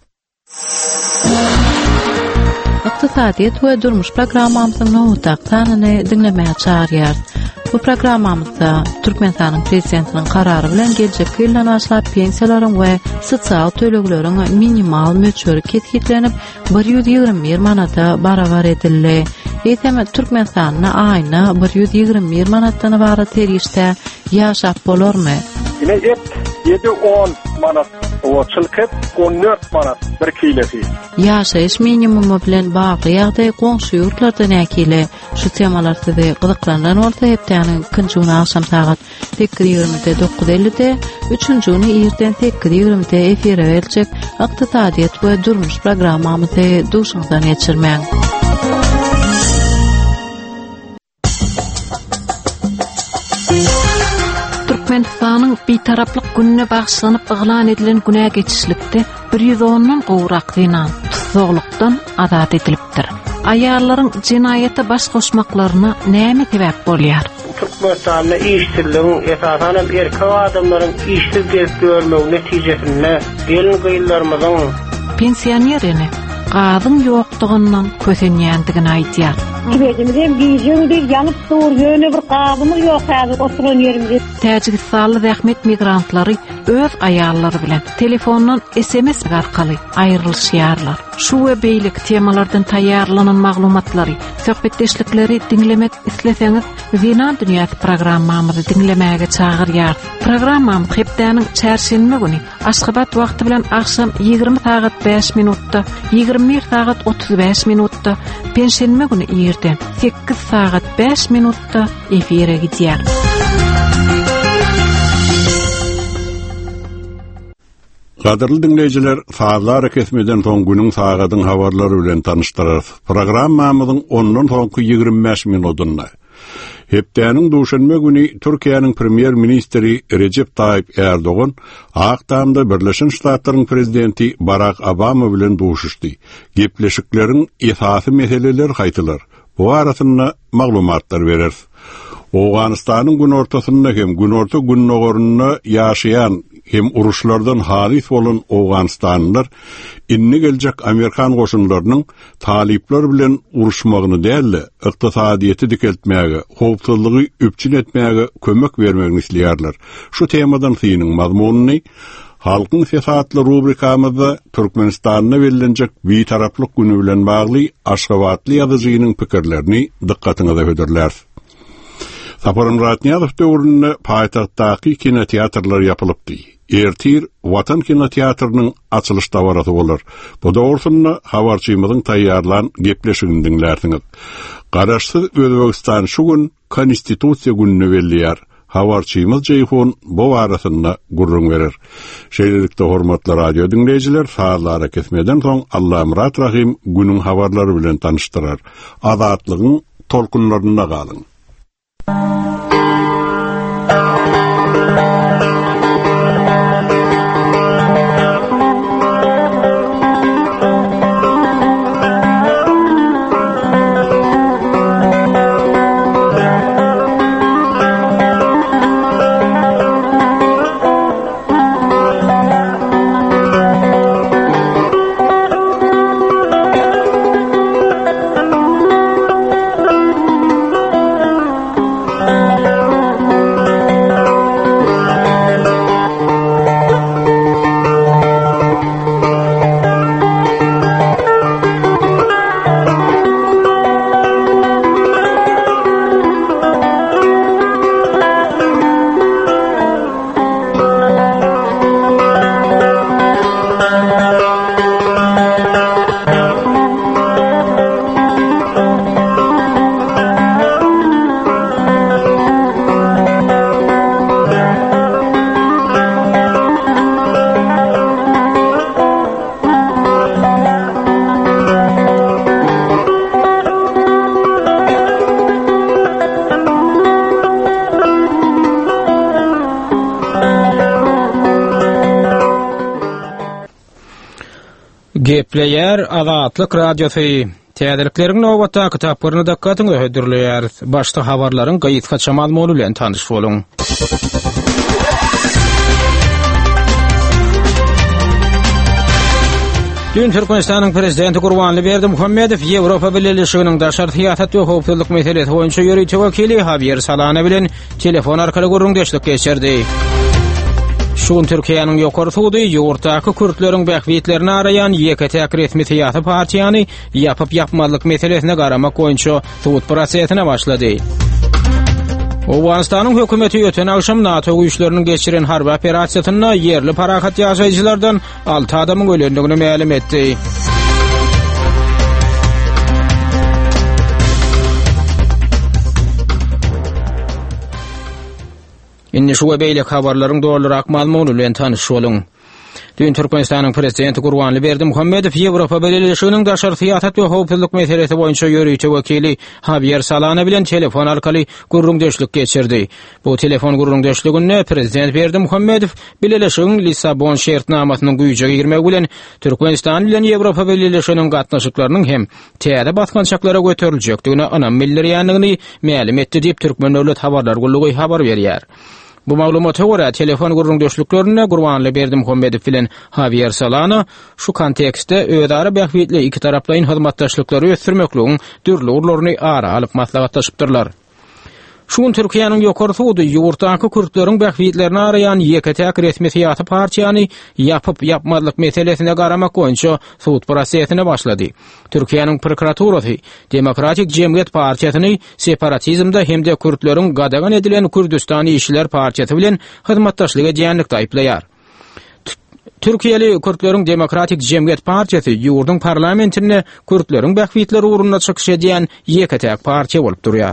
Iqtisadiyet we durmuş programmamyzyň nowataqtanyny dinlemäge çağırýar. Bu programmamyzda Türkmenistanyň prezidentiniň karary bilen geljek ýyldan başlap pensiýalaryň we sosial tölekleriň minimal möçleri ketgitlenip bir ýüz ýigirme bir manata barabar edildi. Eýsem Türkmenistanyň aýyna bir ýüz ýigirme bir manatdan bara terişde ýaşap bolarmy? Ine et ýedi on manat o çylkyp on dört manat bir kilesi. Ýaşaýyş minimumy bilen bagly ýagdaý goňşy ýurtlardan äkili şu temalarda da gyzyklandan bolsa hepdeniň ikinji akşam saat sekiz ýigrimide dokuz ellide, üçünji ýerden sekiz ýigrimide efire berilýek Iqtisadiyet we durmuş programmamyzy duşuňdan geçirmäň. Türkmenistanyň bitaraplyk gününe bagşlanyp yglan edilen günä geçişlikde bir ýüz ondan gowrak dinan tutuklukdan azat edilipdir. Ayarlaryň jinayete baş goşmaklaryna näme sebäp bolýar? Türkmenistanyň işçiligiň esasan erkek adamlaryň işsiz gezip görmek netijesinde gelin gyýylarymyzyň pensionerini gadyn ýokdugyndan kösenýändigini aýtýar. Gibedimizem giýjegde ýanyp durýan bir gadymyz ýok häzir oturan ýerimizde. Täjikistanyň zähmet migrantlary öz aýallary bilen telefondan S M S arkaly aýrylýarlar. Şu we beýlik temalardan taýýarlanan maglumatlary, söhbetdeşlikleri dinlemek isleseňiz, Zinan Dünýäsi programmamyzy dinlemäge çağırýar. Programmam hepdeniň çarşembe güni Aşgabat wagty bilen akşam ýygrimi saat beş minutda, ýygrimi bir saat otuz beş minutda, penşenbe güni ýerden sekiz saat beş minutda efire gidýär. Gaderli dinleyijiler, saatlar kesmeden soň günüň sagatyň habarlary bilen tanıştyrar. Programmamyzyň ondan soňky ýygrimi beş minutunda hepdeniň duşanma güni Türkiýanyň premier ministri Recep Tayyip Erdogan Akdamda Birleşen Ştatlaryň prezidenti Barack Obama bilen duşuşdy. Gepleşikleriň esasy meseleler haýtylar. Bu arasynda maglumatlar berer. Owganystanyň gün ortasynda hem gün orta gün nogorunda ýaşaýan hem uruşlardan halis bolan Owganystanlylar inni geljek Amerikan goşunlarynyň talipler bilen uruşmagyny däl, ykdysadyety dikeltmäge, howpsuzlygy üpçün etmäge kömek bermegini isleýärler. Şu temadan synyň mazmunyny Halkyň sesatly rubrikamyzda Türkmenistanyna berilenjek bitaraplyk güni bilen bagly Aşgabatly ýazyjynyň pikirlerini dikkatiňize höderler. Saparym Ratnýazow döwründe paýtagtdaky kinoteatrlar ýapylypdy. Ertir Watan kinoteatrynyň açylış dawarasy bolar. Bu döwründe habarçymyzyň taýýarlan gepleşigini dinlersiňiz. Garaşsyz Özbegistan şu gün konstitusiýa gününe belliýär. Habarçymyz Jeyhun bu arasynda gurrun berer. Şeýlelikde hormatly radio dinleýijiler, saatlara kesmeden soň Allah Murat Rahim günüň habarlary bilen tanıştyrar. Azatlygyň tolkunlarynda galyň. Gepleyer Azatlyk Radiosu Täzeliklerin nowatda kitaplaryny dakkatyňy hödürleýär. Başda habarlaryň gaýyt kaçamal molu bilen tanyş boluň. Dün Türkmenistanyň prezidenti Gurbanly Berdimuhammedow Ýewropa Birleşiginiň daşary syýasat we howpsuzlyk meselesi boýunça ýörüýçi wekili Javier Solana bilen telefon arkaly gurrundeşlik geçirdi. Şuň Türkiýanyň ýokary suwdy ýurtdaky kürtleriň bähwitlerini arayan Y K T resmi syýasat partiýany ýapyp ýapmalyk meselesine garamak boýunça suwut prosesine başlady. Owganistanyň hökümeti öten akşam NATO güýçleriniň geçiren harby operasiýasyna yerli parahat ýaşaýjylardan alty adamyň ölendigini ma'lum etdi. Inni şu beýle habarlaryň dolarak malumuny bilen tanyş boluň. Dün Türkmenistanyň prezidenti Gurbanly Berdimuhammedow Ýewropa Birleşiginiň daşary syýasat we howpsuzlyk meselesi boýunça ýörüýçi wekili Javier Solana bilen telefon arkaly gurrundeşlik geçirdi. Bu telefon gurrundeşliginde prezident Berdimuhammedow Birleşigiň Lissabon şertnamasynyň güýjege girmegi bilen Türkmenistan bilen Ýewropa Birleşiginiň gatnaşyklarynyň hem täze baskançaklara göterilýekdigine anam bildirýändigini ma'lum etdi diýip Türkmen döwlet habarlar gullugy habar berýär. Bu maglumata görä telefon gurrundeşliklerine Gurbanly Berdimuhammedow bilen Javier Solana şu kontekstde öýdary bähwitli iki taraplaryň hyzmatdaşlyklary ösdürmekligiň dürli urlaryny ara alyp maslahatlaşypdyrlar. Şuň Türkiýanyň ýokary suwdy ýurtdaky kürtleriň bähwitlerini arayan Y K T resmi syýasat partiýany ýapyp ýapmalyk meselesine garamak boýunça suwut prosesine başlady. Türkiýanyň prokuraturasy Demokratik Jemgyýet partiýasyny separatizmde hemde kürtleriň gadagan edilen Kürdistany işçiler partiýasy bilen hyzmatdaşlyk edýänlikde aýplaýar. Türkiýeli Kürtleriň Demokratik Jemgyýet partiýasy ýurdun parlamentine kürtleriň bähwitleri uğruna çykyş edýän Y K T partiýa bolup durýar.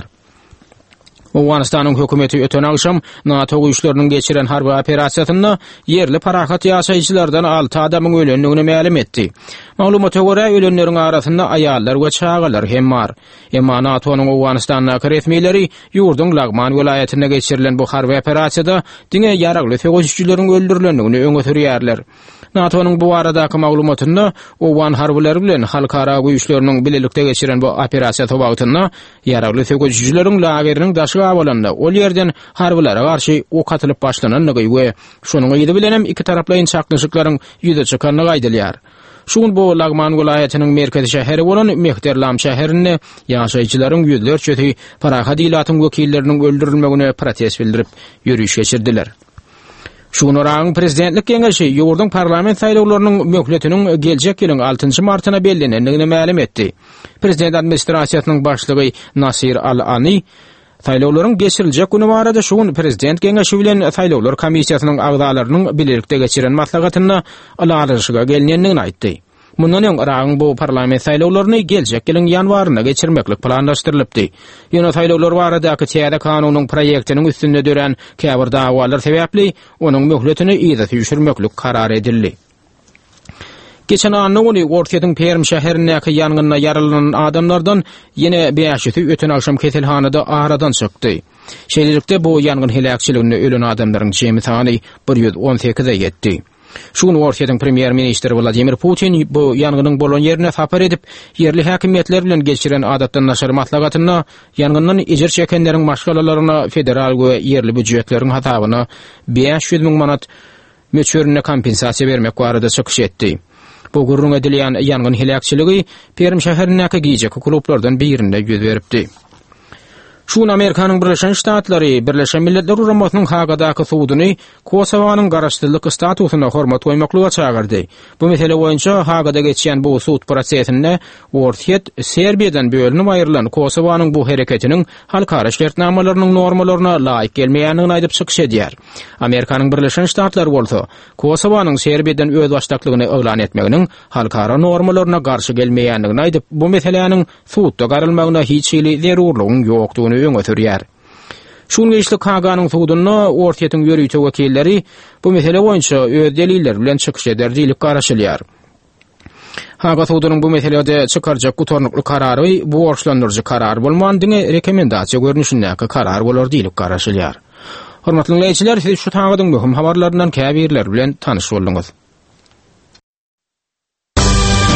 Owganistanyň hökümeti öten akşam NATO güýçleriniň geçiren harby operasiýasyna yerli parahat ýaşaýjylardan alty adamyň ölendigini ma'lum etdi. Maglumata görä ölenleriň arasynda aýallar we çagalar hem bar. Emma NATO'nyň Owganistanyň resmileri ýurdun Lagman welaýatyna geçirilen bu harby operasiýada diňe ýaragly fegoşçyleriň öldürilendigini öňe sürýärler. NATO'nyň bu aradaky maglumatynda Owgan harbyleri bilen halkara güýçleriniň bilelikde geçiren bu operasiýa tobagtyna ýaragly fegoşçyleriň lageriniň daşy awalanda ol ýerden harbylara garşy ok atylyp başlananlygy we şonuň ýyly bilenem iki taraplaryň çaklaşyklaryň ýüze çykanlygy aýdylýar. Şuň bu Lagman welaýatynyň merkezi şäheri bolan Mehterlam şäherinde ýaşaýjylaryň ýüzlerçe parahat ilatyň wekilleriniň öldürilmegine protest bildirip ýürüýüş geçirdiler. Şuň oraň prezidentlik geňeşi ýurdun parlament saýlawlarynyň möhletiniň geljek ýylyň altynjy martyna bellenendigini ma'lum etdi. Prezident administrasiýasynyň başlygy Nasir Al-Ani saýlawlaryň geçiriljek güni barada şuň prezident geňeşi bilen saýlawlar komissiýasynyň agdalarynyň bilelikde geçiren maslagatyna alanşyga gelinendigini aýtdy. Mundan öň Irağın bu parlament saýlawlaryny geljek ýylyň ýanwaryna geçirmeklik planlaşdyrylypdy. Ýöne saýlawlar baradaky täze kanunyň proýektiniň üstünde dören käbir dawalar sebäpli onuň möhletini ýyda düşürmeklik karar edildi. Geçen anny Ortaýatyň Perm şäherindäki ýangynda yaralanan adamlardan ýene beşi öten akşam keselhanada aradan çykdy. Şeýlelikde bu ýangyn helakçyliginde ölen adamlaryň jemi sany bir ýüz on sekize ýetdi. Şuň Ortaýatyň premier ministri Vladimir Putin bu ýangnyň bolan ýerine sapar edip yerli häkimetler bilen geçiren adatdan naşar maslagatyna ýangyndan ejir çekenleriň maşgalalaryna federal we yerli büdjetleriň hatabyna beş ýüz miň manat möçörüne kompensasiýa bermek barada çykyş etdi. Bu gurrun edilýän ýangyn helakçyligi Perm şäherindäki giýjek klublardan birinde ýüz beripdi. Şuň Amerikanyň Birleşen Ştatlary Birleşen Milletler Guramasynyň Hagadaky suwdyny Kosowanyň garaşdyrlyk statusyna hormat goýmaklyga çagyrdy. Bu mesele boýunça Hagada geçýän bu suwut prosesinde Ortaýat Serbiýadan bölünip aýrylan Kosowanyň bu hereketiniň halkara şertnamalarynyň normalaryna laýyk gelmeýändigini aýdyp çykyş edýär. Amerikanyň Birleşen Ştatlary bolsa Kosowanyň Serbiýadan öz başdaklygyny elan etmeginiň halkara normalaryna garşy gelmeýändigini aýdyp bu meseleniň suwutda garylmagyna hiç ýyly zerurlygyň ýokdugyny öňe sürýär. Şuň geçlik Haganyň suwdyna Ortaýatyň ýörüýçi wekilleri bu mesele boýunça öz deliller bilen çykyş eder diýilip garaşylýar. Haga suwdynyň bu meselede çykarjak gutornukly karary bu orşlandyrjy karar bolmandygyny rekomendasiýa görnüşindäki karar bolar diýilip garaşylýar. Hormatly dinleýijiler, siz şu taňyň möhüm habarlaryndan käbirler bilen tanyş boldunuz.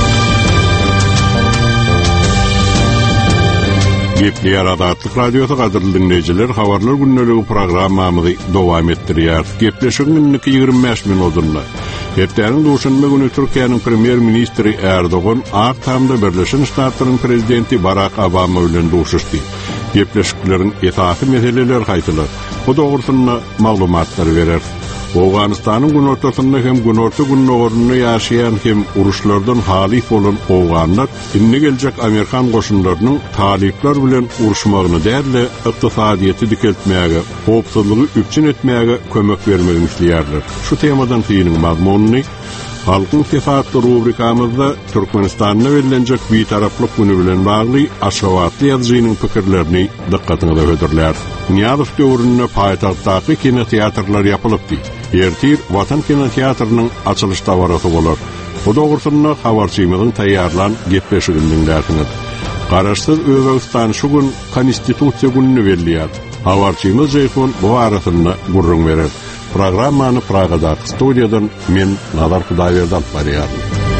Gepli Adatlyk Radiosu gadyrly dinleyijiler, habarlar günneligi programmamyzy dowam etdirýär. Gepleşigiň günniki ýygrimi beş minutunda. Hepdeniň duşanma güni Türkiýanyň premier ministri Erdogan Aktamda Birleşen Ştatlaryň prezidenti Barack Obama bilen duşuşdy. Gepleşikleriň esasy meseleler haýtylar. Bu dogrusynda maglumatlar berer. Awganystanyň gün ortasynda hem gün orta günlöründe ýaşaýan hem uruşlardan halif bolan awganlar inne geljek Amerikan goşunlarynyň talipler bilen uruşmagyny däle ykdysadyýety dikeltmäge, howpsuzlygy üpçün etmäge kömek bermegini isleýärler. Şu temadan fiýiniň mazmunyny Halkyň Tefatly rubrikamyzda Türkmenistanyna berilenjek bir taraplyk güni bilen bagly aşgawatly ýazgynyň pikirlerini dikkatiňize höderler. Niýazow döwründe paýtagtdaky kinoteatrlar ýapalypdy. Ertir Watan kinoteatrynyň açylyş tawarasy bolar. Bu dogrusynda habarçymyzyň taýýarlan gepleşiginiň därsini. Garaşsyz Özbegistan şu gün konstitusiýa gününi belliýär. Habarçymyz Jeyfon bu arasynda gurrun berer. Programmany Pragada studiýadan men Nazar Hudaýberdi barýar.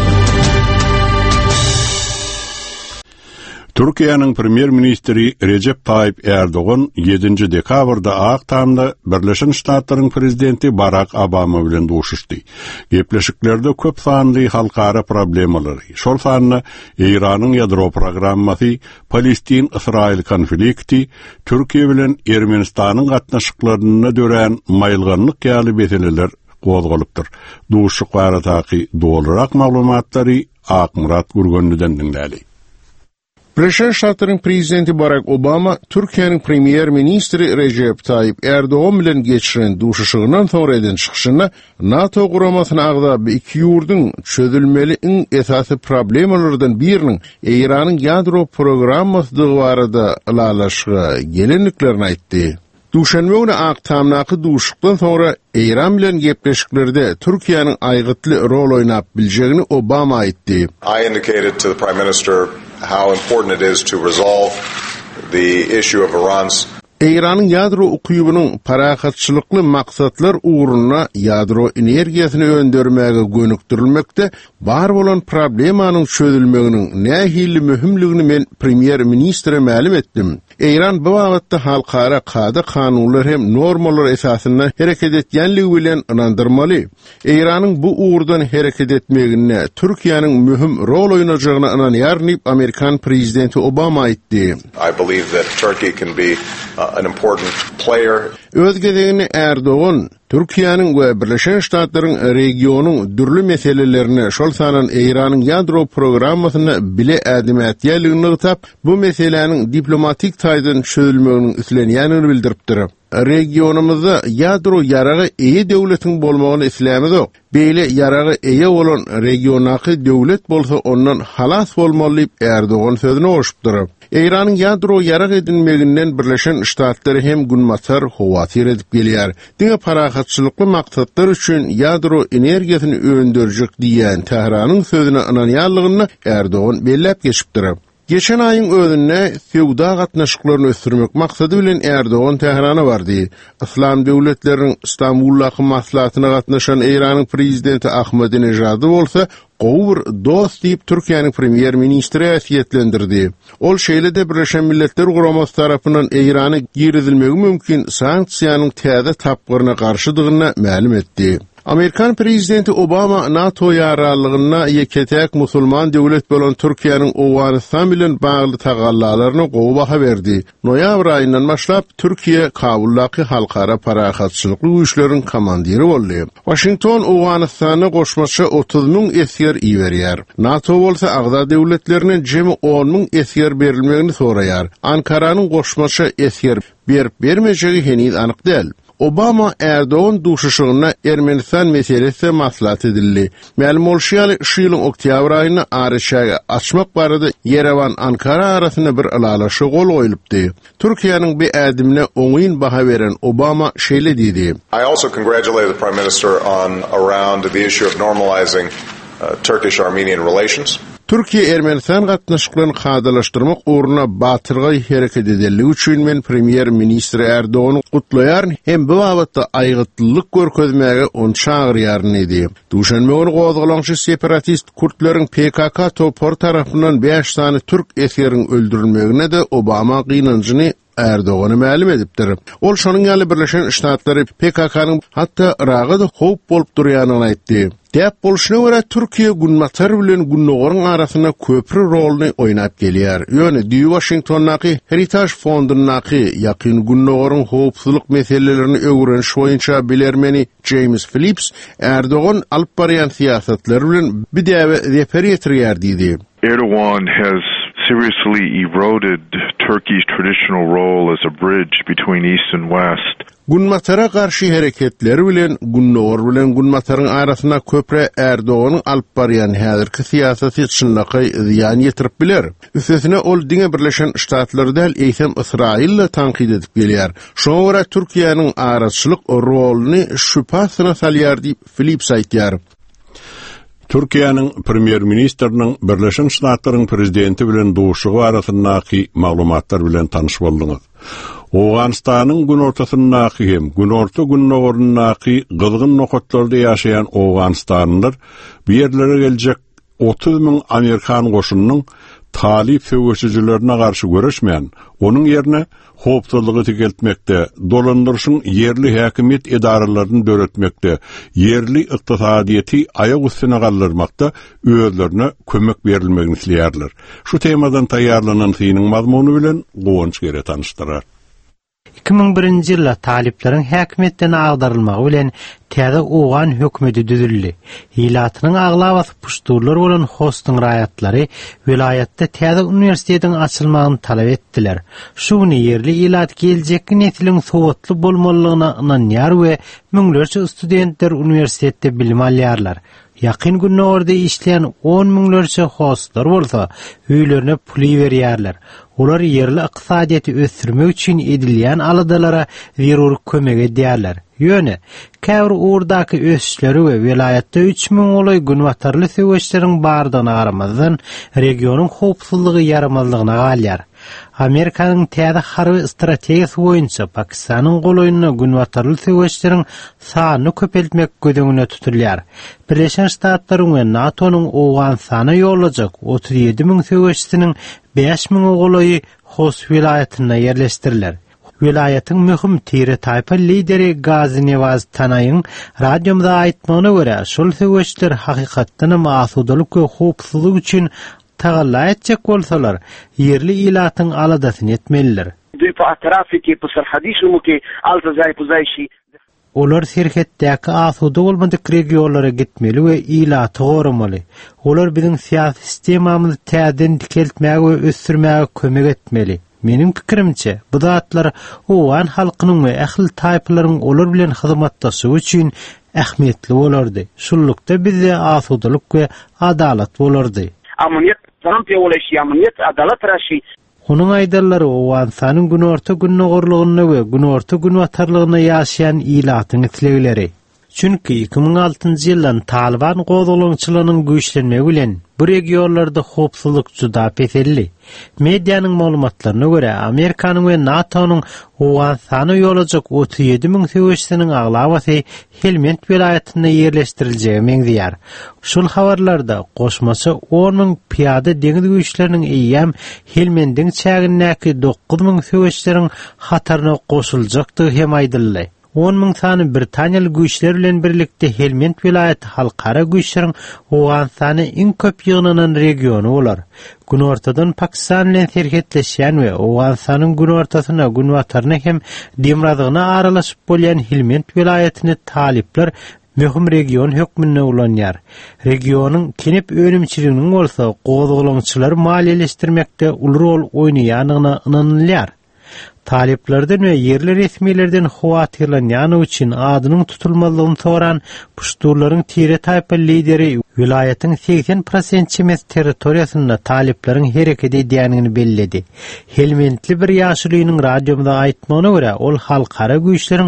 Türkiýanyň premier ministri Recep Tayyip Erdogan ýedinji dekabrda Aktamda Birleşen Ştatlaryň prezidenti Barack Obama bilen duşuşdy. Gepleşiklerde köp sanly halkara problemalary, şol sanly Iranyň ýadro programmasy, Palestin-Israil konflikti, Türkiýe bilen Ermenistanyň gatnaşyklaryna dören maýylganlyk ýaly meseleler gozgalypdyr. Duşuk baradaky dolarak maglumatlary Akmurat Gurgönlüden dinläli. Birleşen Ştatlaryň prezidenti Barack Obama, Türkiýanyň premier ministri Recep Tayyip Erdogan bilen geçiren duşuşygynyň soňra eden çykyşyna NATO guramasyna agdap iki ýurdyň çözülmeli iň esasy problemalardan biriniň Iranyň ýadro programmasy barada alalaşyga gelenliklerini aýtdy. Duşanma günü Aktamdaky duşukdan soňra İran bilen gepleşiklerde Türkiýanyň aýgytly rol oýnap biljegini Obama aýtdy. I indicated to the Prime Minister how important it is to resolve the issue of Iran's Iranyň ýadro ukybynyň parahatçylykly maksatlar uğruna ýadro energiýasyny öndermäge gönükdirilmekde bar bolan problemanyň çözülmeginiň nähili mühimligini men premier ministre ma'lum etdim. İran bu wagtda halkara kada kanunlar hem normalar esasynda hereket etýänligi bilen inandyrmaly. İranyň bu uğurdan hereket etmegine Türkiýanyň mühim rol oýnajagyna inanýar Amerikan prezidenti Obama aýtdy. I believe that Turkey can be uh, an important player. Öz gezegini Erdogan Türkiýanyň we Birleşen Ştatlaryň regionuň dürli meselelerini şol sanan Iranyň ýadro programmasyna bile ädimätýärligini tap bu meseleniň diplomatik taýdan çözülmeginiň islenýänini bildiripdir. Regionumuzda ýadro ýaragy eýe döwletiň bolmagyny islämezok. Beýle ýaragy eýe bolan regionaky döwlet bolsa ondan halas bolmaly Erdogan sözüne goşupdyr. Iranyň ýadro ýarag edilmeginden Birleşen Ştatlar hem günmatar howatyr edip gelýär. Diňe parahatçylykly maksatlar üçin ýadro energiýasyny öndürjek diýen Tehranyň sözüne inanýarlygyny Erdogan bellep geçipdir. Geçen ayın özünde feodal gatnaşyklaryny ösdürmek maksady bilen Erdogan Tehrana bardy. İslam döwletleriniň İstanbuldaky maslahatyna gatnaşan Iranyň prezidenti Ahmadinejad bolsa gowur dost diýip Türkiýanyň premier ministri äsiyetlendirdi. Ol şeýle-de Birleşen Milletler Guramasy tarapyndan Irany girizilmegi mümkin sanksiýanyň täze tapgyryna garşydygyny ma'lum etdi. Amerikan prezidenti Obama NATO ýararlygyna ýeketäk musulman döwlet bolan Türkiýanyň Awganystan bilen bagly tagallalaryna gowy baha berdi. Noýabr aýyndan başlap Türkiýe Kabuldaky halkara parahatçylykly güýçleriň komandiri boldy. Washington Awganystana goşmaça otuz miň esir iýerýär. NATO bolsa agda döwletlerine jemi on miň esir berilmegini soraýar. Ankaranyň goşmaça esir berip bermejegi heniz anyk däl. Obama Erdogan duşuşygyna Ermenistan meselesi maslahat edildi. Ma'lum bolýar, şu ýylyň oktyabr aýyna Arşaga açmak barada Yerevan Ankara arasyna bir alalaşy gol goýulypdy. Türkiýanyň bir ädimine oňyn baha beren Obama şeýle diýdi. I also congratulate the Prime Minister on around the issue of normalizing uh, Turkish-Armenian relations. Türkiye Ermenistan gatnaşyklaryny kadalaşdyrmak uğruna batyrgy hereket ediligi üçin men Premier Ministri Erdoğan'ı kutlaýar hem bu wagtda aýgytlylyk görkezmäge onu çağırýaryn edi. Duşanbe günü gozgalanşy separatist Kurtlaryň P K K topar tarapyndan beş tane Türk eseriň öldürilmegine de Obama gynanjyny Erdoğan'a ma'lum edipdir. Ol şonuň ýaly Birleşen Ştatlary P K K'nyň hatda Iraga da howp bolup durýanyny aýtdy. Dep bolşuna görä Türkiýe Günmatar bilen Günnogorun arasyna köprü roluny oýnap gelýär. Ýöne Washingtonnaky Heritage Fondunaky ýakyn Günnogorun howpsuzlyk meselelerini öwreniş boýunça bilermeni James Phillips Erdoğan alyp barýan siýasatlar bilen bir däwe refer ýetirýär diýdi. Erdogan has seriously eroded Turkey's traditional role as a bridge between East and West. Günmatara karşı hareketleri bilen Günnogor bilen Günmataryň arasyna köpre Erdoğanyň alyp barýan häzirki siýasaty çynlaky ziýan ýetirip biler. Üstesine ol diňe Birleşen Ştatlar däl eýsem Israille tanqid edip gelýär. Şoňa görä Türkiýanyň araçylyk roluny şüphasyna salýar diýip Phillips aýtýar. Türkiýanyň Premier Ministriniň Birleşen Ştatlaryň prezidenti bilen duşugy arasyndaky maglumatlar bilen tanyş boldyňyz. Owganistanyň gün ortasyndaky hem gün orta Günnogorundaky gylgyn nokatlarda ýaşaýan Owganistanlylar bu ýerlere geljek otuz miň Amerikan goşunynyň talip söwüşçilerine garşy görüşmän, onuň ýerine howpsuzlygy tegeltmekde, dolandyrşyň yerli häkimet edaralaryny döretmekde, yerli ykdysadyety aýak üstüne galdyrmakda özlerine kömek berilmegini isleýärler. Şu temadan taýýarlanan synyň mazmuny bilen Gowunç gere tanışdyrar. iki ming birinji ýylda talipleriň häkimetden agdarylmagy bilen täze Owgan hökümeti düzüldi. Hilatynyň aglawaty puşturlar bolan Hostun raýatlary vilayatda täze uniwersitetiň açylmagyny talap etdiler. Şuny yerli ilat geljekki neslin sowatly bolmalygyna inanýar we müňlerçe studentler uniwersitetde bilim alýarlar. Yakın günne orada işleyen on miňlerçe hostlar bolsa, öýlerine pul berýärler. Olar yerli ykdysadyety ösdürmek üçin edilýän aladalara zerur kömek edýärler. Ýöne, käwr urdaky ösüşleri we vilayatda üç miň olay günwatarly söwüşleriň bardygyna garamazdan regionyň howpsuzlygy yaramazlygyna galýar. Amerikanyň täze harby strategiýasy boýunça Pakistanyň goloýunyna günwatarly söwüşleriň sanyny köpeltmek gödegine tutulýar. Birleşen Ştatlar we NATO'nyň Owganistana ýolajak otuz ýedi miň söwüşçiniň beş miň goloýy Host vilayatyna ýerleşdiriler. Vilayatyň möhüm tire taýpa lideri Gazi Nevaz Tanaýyň radiomda aýtmagyna görä, şol söwüşler hakykatdan hem asudalyk we howpsuzlyk üçin tagalla etjek bolsalar, yerli ilatyň aladasyny etmeliler. Olar serhetdäki asuda bolmadyk regionlara gitmeli we ilaty goramaly. Olar biziň siýasy sistemamyzy täzeden dikeltmäge we ösdürmäge kömek etmeli. Menim pikirimçe, bu zatlar Owgan halkynyň we ähli taýpalaryň olar bilen hyzmatdaşygy üçin ähmiýetli bolardy. Şullukda bizde asudalyk we adalat bolardy. Amanyat, Trump ýolaşy, amanyat, adalat raşy. Onun aýdallary Owganistanyň gün orta günnogorlygyny we gün orta günwatarlygyny ýaşaýan ilatyň itlegleri. Çünki iki ming altynjy ýyldan Taliban gozgalaňçylarynyň güýçlenmegi bilen bu regionlarda howpsuzlyk juda peselli. Mediýanyň maglumatlaryna görä, Amerikanyň we NATO'nyň Owganistana ýolajak otuz ýedi miň söwüşçiniň aglawaty Helmand vilayatyna ýerleşdirilýägi meňdýär. Şol habarlarda goşmasy on miň piýada deňiz güýçleriniň eýýäm Helmandyň çägindäki dokuz miň söwüşçileriň hataryna goşuljakdygy hem aýdyldy. on miň sany Britaniýaly güýçler bilen birlikde Helmand vilayaty halkara güýçleriň Owganistany iň köp ýygnanan regiony bolar. Gün ortadan Pakistan bilen serhetleşýän we Owganistanyň gün ortasyna günwataryna hem demradygyna aralaşyp bolýan Helmand vilayatyny talipler möhüm region hökmüne ulanýar. Regionyň kinep önümçiliginiň bolsa, gozgalaňçylar maliýeleşdirmekde uly rol oýnaýanyna inanylýar. Taliplerden ve yerli resmilerden howatyrlanýany üçin adynyň tutulmalygyny soran puşturlaryň tire taýpa lideri vilayatyň seksen prosent çemes territoriýasynda talipleriň hereket edýänini belledi. Helmandly bir ýaşulynyň radiomda aýtmagyna görä, ol halkara güýçleriň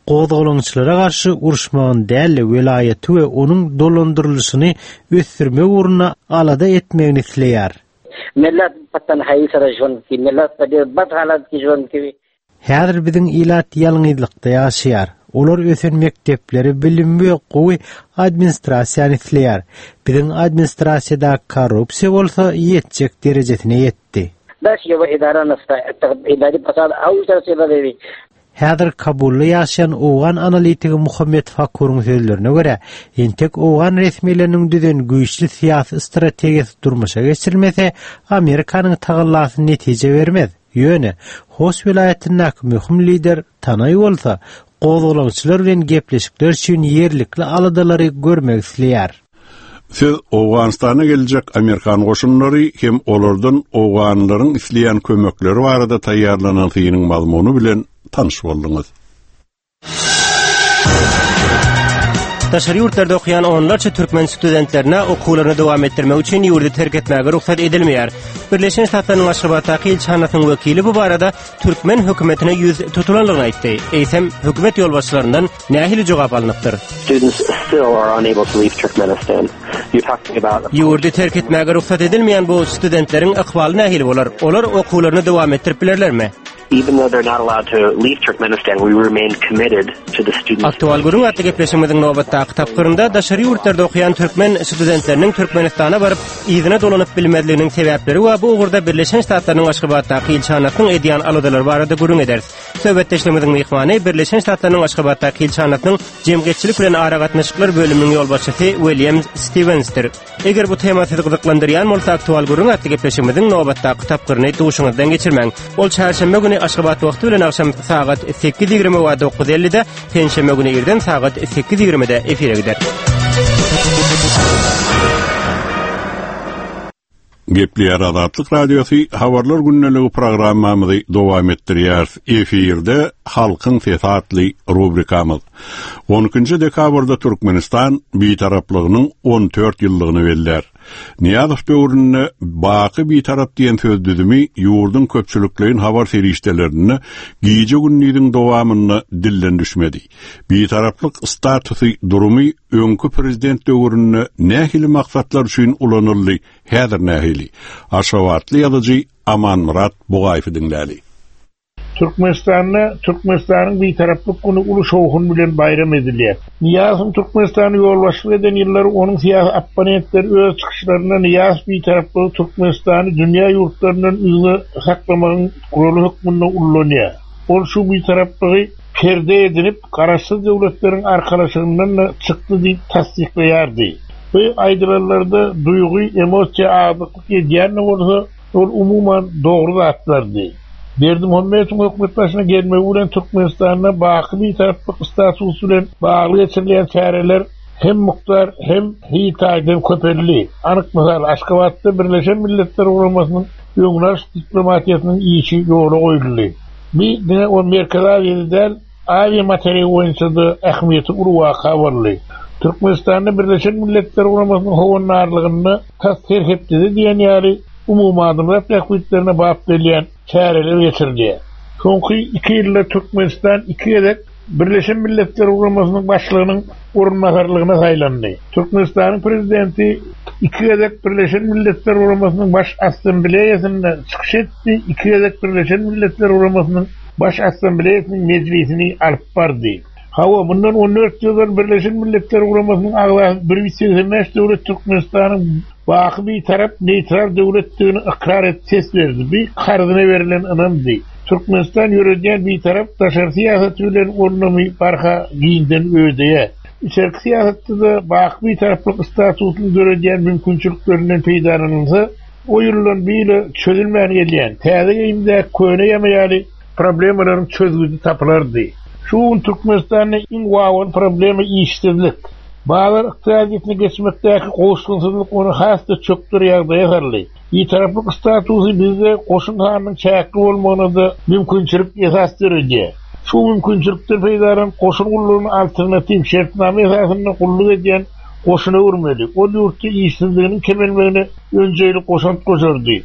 Gowdaglançylara garşy uruşmagyň däli welaýaty we onuň dolandyrylşyny ösdürme uruna alada etmegini isleýär. Millet patan haýsara jon ki millet bade bat halat ki jon ki. Häzir biziň ilat ýalňyzlykda ýaşaýar. Olar ösen mektepleri bilim we gowy administrasiýany isleýär. Biziň administrasiýada korrupsiýa bolsa ýetjek derejesine ýetdi. Baş ýowa idara nasta idari pasal awşar sebäbi. Häzir Kabulda ýaşaýan Owgan analitigi Muhammed Fakuryň sözlerine görä, entek Owgan resmiýetleriniň düzen güýçli syýasy strategiýasy durmuşa geçirilmese, Amerikanyň tagallasy netije bermez. Ýöne, Hos vilayatynyň möhüm lider tanay bolsa, gowdaglançylar bilen gepleşikler üçin ýerlikli aladalary görmek isleýär. Siz Owganistana geljek Amerikan goşunlary hem olardan Owganlaryň isleýän kömekleri barada taýýarlanan synyň mazmuny bilen tanış boldunuz. Taşary ýurtlarda okuyan onlarca türkmen studentlerine okuwlaryny dowam etdirmek üçin ýurdy terk etmäge ruhsat edilmeýär. Birleşen Ştatlaryň Aşgabatdaky ilçhanasynyň wekili bu barada türkmen hökümetine ýüz tutulanlygyny aýtdy. Eýsem hökümet ýolbaşçylaryndan nähili jogap alnypdyr. Students still are unable to leave Turkmenistan. You're talking about ýurdy terk etmäge ruhsat edilmeýän bu studentleriň ahwaly nähili bolar? Olar okuwlaryny dowam etdirip bilerlermi? Even though they're not allowed to leave Turkmenistan, we remain committed to the students. Aktual gurun atly gepleşmemiň nowbatdaky tapgyrynda daşary ýurtlarda okuyan türkmen studentleriniň Türkmenistana baryp ýygyna dolanyp bilmedliginiň sebäpleri we bu ugurda Birleşen Ştatlaryň Aşgabatdaky ilçhanasynyň edýän aladalar barada gurun ederiz. Söhbetdeşlememiň mehmany Birleşen Ştatlaryň Aşgabatdaky ilçhanasynyň jemgyýetçilik bilen ara gatnaşyklar bölüminiň ýolbaşçysy William Stevens'tir. Eger bu tema sizi gyzyklandyrýan bolsa, aktual gurun atly gepleşmemiň nowbatdaky tapgyryny duşuňyzdan geçirmäň. Ol çarşamba güni Aşgabat wagty bilen akşam saat sekiz ýigirme we dokuz elli'de, penşeme güni irden saat sekiz ýigirme'de efire gider. Gepleýär Azatlyk Radiosu habarlar günneligi programmamyzy dowam etdirýär. Efirde halkyň sesi adly rubrikamyz. on ikinji dekabrda Türkmenistan bitaraplygynyň on dört ýyllygyny beller. Niýazow döwründe baky bitarap diýen söz düzümi ýurdun köpçülikliğin habar serişdelerini giýje günnüň dowamyny dillen düşmedi. Bitaraplyk statusy durumy öňkü prezident döwründe nähili maksatlar üçin ulanyldy, häzir nähili. Aşgabatly ýazyjy Aman Murat Bugaýew dinläli. Türkmenistan'da Türkmenistan'ın bir taraflık konu ulu şoğun bilen bayram edilýär. Niyazım Türkmenistan'ı ýolbaşçylyk eden ýyllar onun siyasi opponentleri öz çıkışlarına Niyaz bir taraflı Türkmenistan'ı dünya ýurtlarynyň üýüne saklamagyň gurulu hukmuna ullanýar. Ol şu bir taraflygy perde edilip garaşsyz döwletleriň arkalaşygyndan çykdy diýip tasdikleýärdi. Bu aýdylarlarda duýgy, emosiýa azatlyk edýän bolsa, ol umuman dogry zatlardy. Berdim Muhammed'in hökümet başına gelmegi bilen Türkmenistan'a baky bir taraplyk statusy bilen bagly geçirilýän çäreler hem muktar hem hitaýdan köpelli. Anyk mysal Aşgabatda Birleşen Milletler Uguramasynyň öňüňler diplomatiýasynyň işi ýola goýuldy. Bir dine o Merkezäden aýy materiýal boýunça ähmiýeti urwa habarly. Türkmenistan'da Birleşen Milletler Uguramasynyň howannarlygyny tasdikler hepdi diýen ýaly umumadym repliklerine bap belýän çäreler geçirdi. Soňky iki ýylda Türkmenistan iki ýerek Birleşen Milletler Uguramasynyň başlygynyň orunmagarlygyna saýlandy. Türkmenistanyň prezidenti iki ýerek Birleşen Milletler Uguramasynyň baş assambleýasyna çykyş etdi. iki ýerek Birleşen Milletler Uguramasynyň baş assambleýasynyň mejlisini alyp bardy. Hawa bundan on dört ýyldan Birleşen Milletler Uguramasynyň aglagy bir yüz seksen beş döwlet Türkmenistanyň baky bir tarap neutral döwletdigini ikrar etdi, berdi. Bir garzyna berilen anamdy. Türkmenistan ýöredýän bir tarap daşary siýasaty bilen ornamy barha giýinden öýdýär. Içerki siýasatda baky bir taraplyk statusyny göredýän mümkinçiliklerinden peýdalansa, o ýyllar bile çözülmän gelýän. Täze ýyňda köne ýamaýaly problemlaryň çözgüdi tapylardy. Şu Türkmenistanyň iň wawan problemi işsizlik. Bağlar iqtisadiyyatını geçmekdäki goşgunsuzlyk onu hasda çöktür ýagdaýa garly. Bir taraplyk statusy bizde goşun hanyň çäkli bolmagyna mümkinçilik esas derejede. Şu mümkinçilikler peýdaran goşun gullugynyn alternativ şertname esasyna gulluk edýän goşuna urmady. O ýurtda işsizliginiň kemelmegine öňjeýlik goşant goşardy.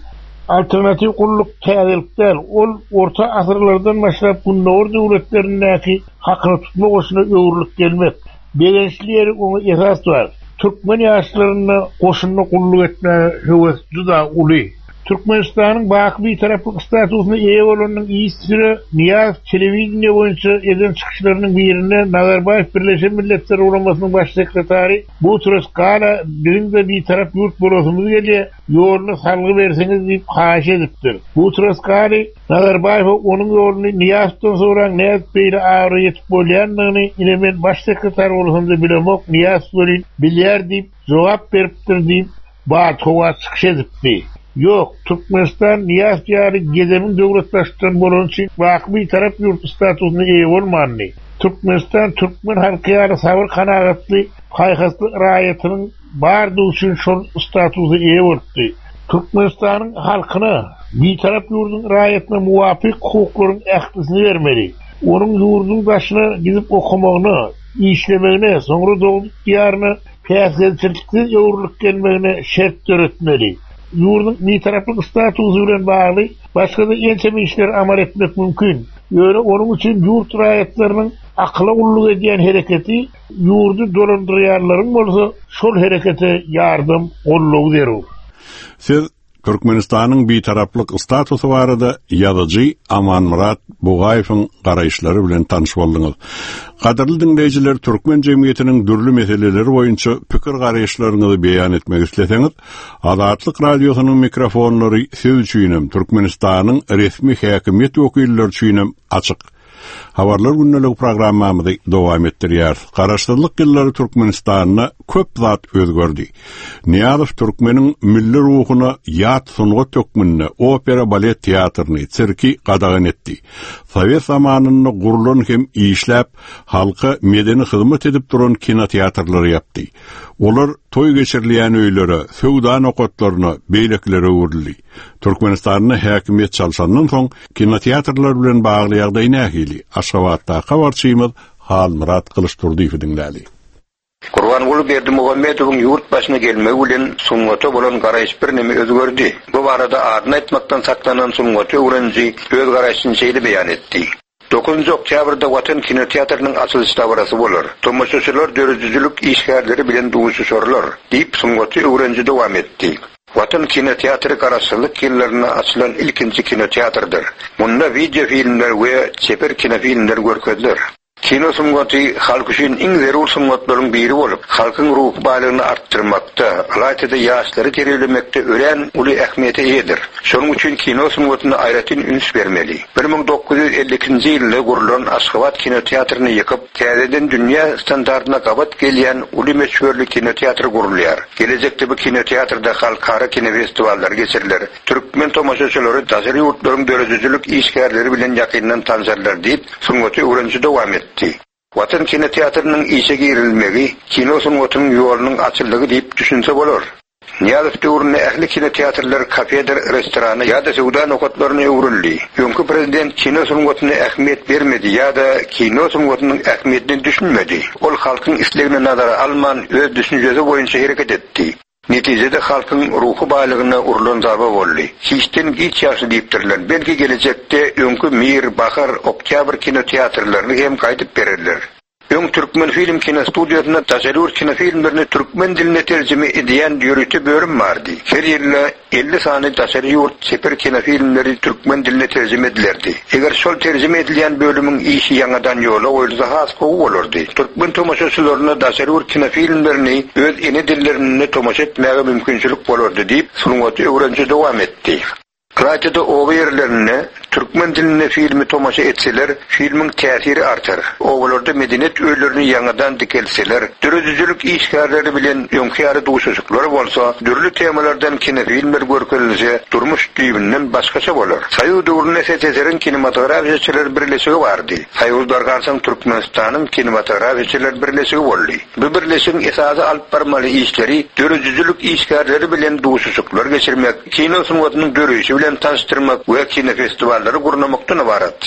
alternativ kulluk täzelikler ol orta asırlardan başlap Gunnawar döwletlerindäki hakny tutma goşuna öwürlük gelmek. Begençlileri onu esas var. Türkmen ýaşlaryny goşunyny kulluk etme höwes juda uly. Türkmenistanyň baky bir taraplyk statusyna eýe bolanyň ýystyry Niyaz telewiziýa boýunça eden çykyşlarynyň birine Nazarbayew Birleşen Milletler Ugrammasynyň baş sekretary bu Troskala birinde bir tarap ýurt bolasymyz gelýär, ýoluny salgy berseňiz diýip haýyş edipdir. Bu Troskala Nazarbayew onuň ýoluny Niyazdan sonra näet beýle aýry ýetip bolýanlygyny ilemen baş sekretary bolganda bilemek, Niyaz bolýan bilýär diýip jogap beripdir diýip baýat howa çykyş edipdi. Yok, Türkmenistan Niyaz ýary gezemin döwletleştiren bolan üçin wagty bir tarap ýurt statusyny eýe bolmandy. Türkmenistan Türkmen halky ýary sabır kanagatly haýhasly raýatynyň bardy üçin şol statusy eýe boldy. Türkmenistanyň halkyna bir tarap ýurdun raýatyna muwafyk hukuklaryň ähtisini bermeli. Onuň ýurdun başyna gidip okumagyny, işlemegine, soňra dowlat ýaryny päsgelçilikli ýowruluk gelmegine şert töretmeli. Yurdun bir taraflık statusu bilen bağlı başka da ençemi işler amal etmek mümkün. Öyle onun için yurt raýatlarynyň akla ulluk edýän hereketi yurdu dolandyrýarlaryň bolsa şol herekete yardım gollug derur. Siz Türkmenistanyň bir taraplyk statusy barada ýazyjy Aman Murat Bugaýewiň garaýşlary bilen tanyş boldyňyz. Gaderly dinleýijiler, Türkmen jemgyýetiniň dürli meseleleri boýunça pikir garaýşlaryňyzy beýan etmek isleseňiz, Azatlyk radiosynyň mikrofonlary siz üçin Türkmenistanyň resmi häkimet wekilleri üçin açyk. Habarlar günnelik programmamyzy dowam etdirýär. Garaşdyrlyk ýyllary Türkmenistanyna köp zat özgördi. Niýazow Türkmeniň milli ruhuny ýat sunga tökmünne, opera, balet teatryny, sirki gadagan etdi. Sowet zamanyny gurulan hem işläp, halka medeni hyzmat edip duran kino teatrlary ýapdy. Olar toy geçirilýän öýlere, söwda nokatlaryna, beýleklere öwrüldi. Türkmenistanyň häkimet çalşandan soň kino teatrlar bilen bagly ýagdaý nähili. Aşgabatda habarçymyz Hal Murat Kılıçturdyýew dinlädi. Kurbanguly Berdimuhammedowyň ýurt başyna gelmegi bilen suňgaty bolan garaýş bir neme özgördi. Bu barada adyny aýtmakdan saklanan suňgaty öwrenji öz garaýşyny şeýle beýan etdi. dokuzunçy oktýabrda Watan kino teatrynyň açylyş dawarasy bolar. Tomoşaçylar dörüjçülük işgärleri bilen duýuşýarlar, diýip suňgaty öwrenji dowam etdi. Watan kino teatry garaşsylyk ýyllaryna açylan ilkinji kino teatrdyr. Munda video filmler we çeper kino filmler görkezler. Kino suňgaty halk üçin iň zerur suňgatlaryň biri bolup, halkyň ruh balygyny artdyrmakda, alaýda ýaşlary terbiýelemekde ölen uly ähmiýete eýedir. Şonuň üçin kino suňgatyna aýratyn üns bermeli. bir ming dokuz ýüz ellikinji ýylda gurulan Aşgabat kino teatryny ýykyp, kädeden dünýä standardyna gabat gelýän uly meşhurly kino teatry gurulýar. Gelecekde bu kino teatrda halkara kino festiwallar geçirilir. Türkmen tomoşaçylary daşary ýurtlaryň dörüjçülük işgärleri bilen ýakyndan tanşarlar diýip suňgaty öwrenji dowam etdi. Watan kino teatrynın işe girilmegi, kino suňgatynyň ýolunyň açylygy diýip düşünse bolar. Niýazow döwründe ähli kino teatrlar, kafeler, restorany ýa-da sowda nokatlaryna öwrüldi. Ýönkü prezident kino suňgatyna ähmiýet bermedi ýa-da kino suňgatynyň ähmiýetini düşünmedi. Ol halkyň islegine nazara alman öz düşünjesi boýunça hereket etdi. Netijede halkyň ruhy balygyna urulan zarba boldy. Hiçden hiç ýaşy diýipdirler. Belki gelecekde öňkü Mir, Bahar, Oktýabr kino teatrlaryny hem gaýdyp bererler. Öň Türkmen film kino studiýasyna taşarur kino filmlerini Türkmen diline terjime edýän ýürüti bölüm bardy. Her ýyly elli sany taşarur çeper kino filmleri Türkmen diline terjime edilerdi. Eger şol terjime edilýän bölümiň işi ýangadan ýola goýulsa has gowy bolardy. Türkmen tomoşaçylaryna taşarur kino filmlerini öz ene dillerinde tomoşa etmäge mümkinçilik bolardy diýip suňgaty öwrenji dowam etdi. Radyoda o yerlerine Türkmen diline filmi tomaşa etseler, filmin täsiri artar. Owalarda medenet öýlerini ýangadan dikelseler, dürüjçülük işgärleri bilen ýöňkýary duýuşyklar bolsa, dürli temalardan kino filmler görkezilse, durmuş düýbünden başgaça bolar. Saýy döwründe S S R-iň kinematografçylar birleşigi bardy. Saýylar garşan Türkmenistanyň kinematografçylar birleşigi boldy. Bu birleşigiň esasy alyp barmaly işleri dürüjçülük işgärleri bilen duýuşyklar geçirmek, kino suňgatynyň dörüjçi bilen tanıştırmak we kino festivallary gurnamakdan ibarat.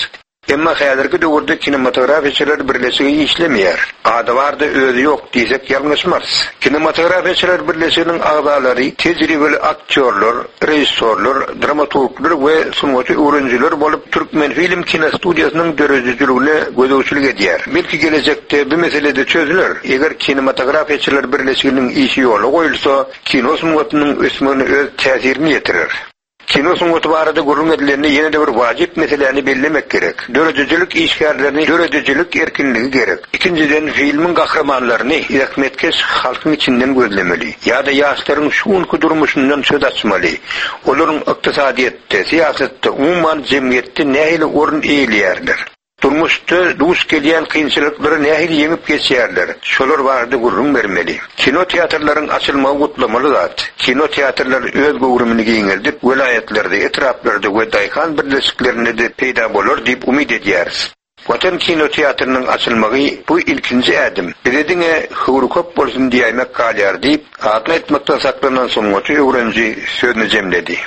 Emma häzirki döwürde kinematografçylar birleşigi işlemeýär. Adawarda özü ýok diýsek ýalňyşmaz. Kinematografçylar birleşiginiň agzalary tejribeli aktyorlar, rejissorlar, dramaturglar we sungaçy öwrenjiler bolup türkmen film kino studiýasynyň dörejiçiligine gözegçilik edýär. Belki gelecekde bu meselede çözüler. Eger kinematografçylar birleşiginiň işi ýoly goýulsa, kino sungatynyň ösmegine öz täsirini ýetirir. Kino sungaty barada gurrun edilenini ýene de bir wajip meseleni bellemek gerek. Döredicilik işgärlerini, döredicilik erkinligi gerek. İkinciden filmin gahramanlaryny ýakmetkeş halkyň içinden gözlemeli. Ýa-da ýaşlaryň şuňky durmuşyndan söz açmaly. Olaryň ykdysadyetde, siýasatda, umman jemgyýetde nähili orun eýilýärler. Durmuşda duş gelýän kynçylyklary nähili ýeňip geçýärler. Şolar barada gurrun bermeli. Kino teatrlaryň açylmagy gutlamaly zat. Kino teatrlary öz gowrumyny giňeldip, welaýatlerde, etraplarda we daýhan birleşiklerinde de peýda bolar diýip umyt edýäris. Watan kino teatrının açılmagy bu ilkinji ädim. Birediňe howru köp bolsun diýmek galýar diýip, atly etmekden saklanan soňgaçy öwrenji sözüni jemledi.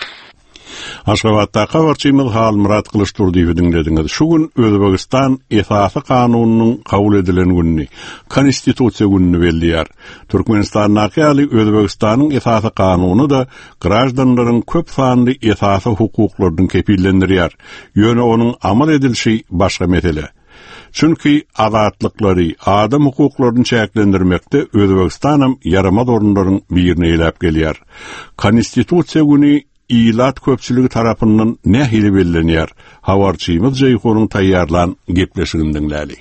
Aşgabatda habarçymyl Hal Murat Kılıçdarow dinlediňiz. Şu gün Özbegistan esasy kanunynyň kabul edilen günni, konstitusiýa günni belliýär. Türkmenistan nähili Özbegistanyň esasy kanuny da graždanlaryň köp sanly esasy hukuklaryny kepillendirýär. Ýöne onuň amal edilşi başga mesele. Çünki azatlyklary, adam hukuklaryny çäklendirmekde Özbegistanam ýaramaz orunlaryň birini eýläp gelýär. Konstitusiýa günni İlat köpçülügi tarapından nähili bellenýär. Habarçymyz Jeyhonyň taýýarlan gepleşiginden dinläli.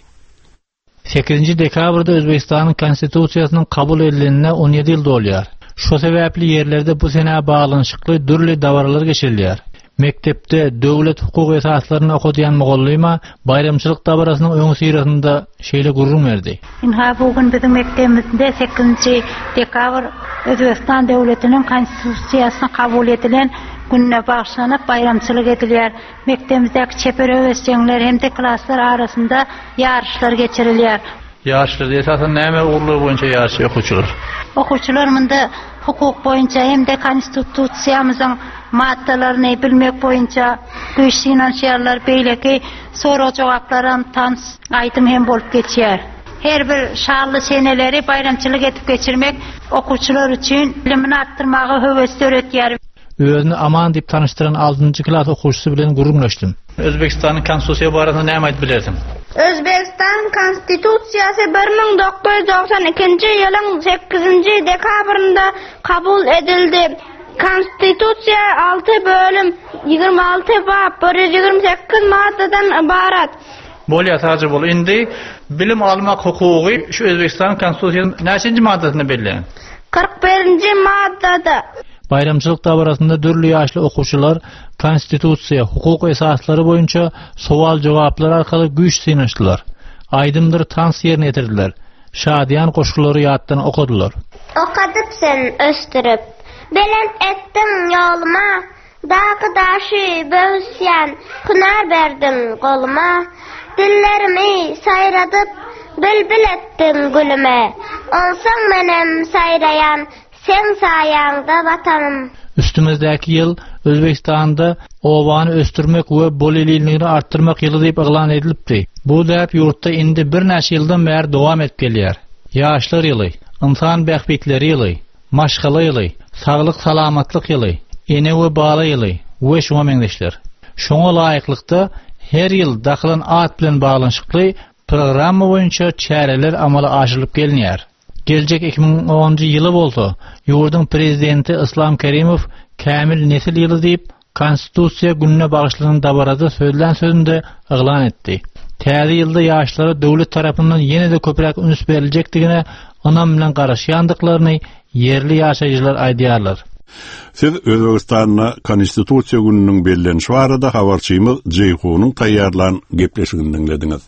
sekizinji dekabrda Özbegistanyň konstitusiýasynyň kabul edilenine on ýedi ýyl dolýar. Şo sebäpli ýerlerde bu sene baglanşykly dürli dawarlar geçirilýär. Mektepde döwlet hukuk esaslaryny okudýan mogollyma bayramçylyk dabarasynyň öňü syrasynda şeýle gurrun berdi. Inha bugün bizim mektebimizde sekizinji dekabr Özbekistan döwletiniň konstitusiýasyny kabul edilen gününe bagşlanyp bayramçylyk edilýär. Mektebimizdäki çeper öwesçiler hem de klasslar arasynda ýarışlar geçirilýär. Ýarışlar esasen näme urlugy boýunça ýarışy okuwçylar? Okuwçylar mында hukuk boýunça hem de konstitusiýamyzyň maddalaryny bilmek boýunça güýçlenýärler, beýleki soraw jogaplarym tans aýdym hem bolup geçýär. Her bir şanly seneleri bayramçylyk edip geçirmek okuwçylar üçin bilimini artdyrmagy höwes öğretýär. Özüni aman diýip tanıştyran altıncı klass okuwçysy bilen gurrunlaşdym. Özbekistanyň konstitusiýa barasynda näme aýdyp bilersiň? Özbekistan konstitusiýasy bir ming dokuz ýuz doksan ikinji ýylyň sekizinji dekabrynda kabul edildi. Konstitusiýa altı bölüm, ýygrimi alty bab, bir ýüz ýygrimi sekiz maddadan ibarat. Bolýar taýjy bol. Indi bilim almak hukugy şu Özbekistan konstitusiýasynyň näçinji maddasyna bellän? kırk birinji maddada. Bayramçylyk dabarasynda dürli ýaşly okuwçylar konstitusiýa, hukuk esaslary boýunça sowal-jogaplar arkaly güýç synaşdylar. Aýdymdyr tans ýerine ýetirdiler. Şadyan goşgulary ýatdan okudylar. Okadyp sen östürüp, belen etdim ýoluma, dagy daşy böwsýän, hunar berdim goluma, dillerimi saýradyp, bülbül etdim gülüme, onsaň menem saýrayan, sen saýaňda vatanım. Üstümizdäki ýyl Özbekistanda owany östürmek we bolililigini artdyrmak ýyly diýip eglan edilipdi. Bu däp ýurtda indi bir näçe ýyldan bäri dowam etip gelýär. Ýaşlar ýyly, insan bähbetleri ýyly, maşgala ýyly, saglyk salamatlyk ýyly, ene we bala ýyly we şoňa meňdeşler. Şoňa laýyklykda her ýyl dakylan at bilen baglanşykly programma boýunça çäreler amala aşyrylyp gelinýär. Gelecek iki bin onuncu ýyly bolsa, ýurdun prezidenti Islom Kerimow kämil nesil ýyly diýip konstitusiýa gününe bagşlanan dabarada söýlen sözünde eglan etdi. Täze ýylda ýaşlara döwlet tarapyndan ýene-de köpräk üns berilejekdigine onam bilen garaşýandyklaryny yerli ýaşaýjylar aýdýarlar. Siz Özbegistanyň konstitusiýa gününiň bellenşi barada habarçymyz Jeyhonyň taýýarlan gepleşiginden dinlediňiz.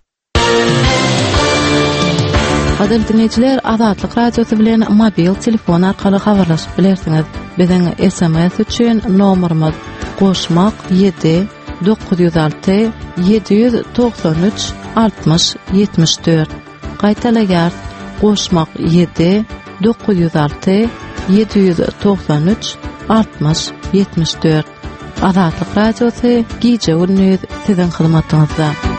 Gadyr dinleyijiler, Azatlyk radiosu bilen mobil telefon arkaly habarlaşyp bilersiňiz. Biziň S M S üçin nomerimiz goşmak ýedi dokuz ýüz alty yedi ýüz doksan üç altmyş ýetmiş dört. Gaýtalaýar goşmak ýedi dokuz ýüz alty yedi ýüz doksan üç altmyş ýetmiş dört. Azatlyk radiosu giýje günüňiz siziň hyzmatyňyzda.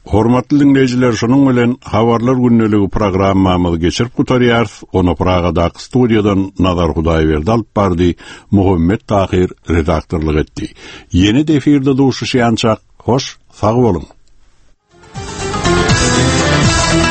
Hormatly dinleyijiler, şonuň bilen Habarlar günneligi programmamyzy geçirip gutarýar. Onu Pragada studiýadan Nazar Hudaýberdi alyp bardy, Muhammed Tahir redaktorlyk etdi. Ýeni efirde duşuşýançak, hoş, sag bolun.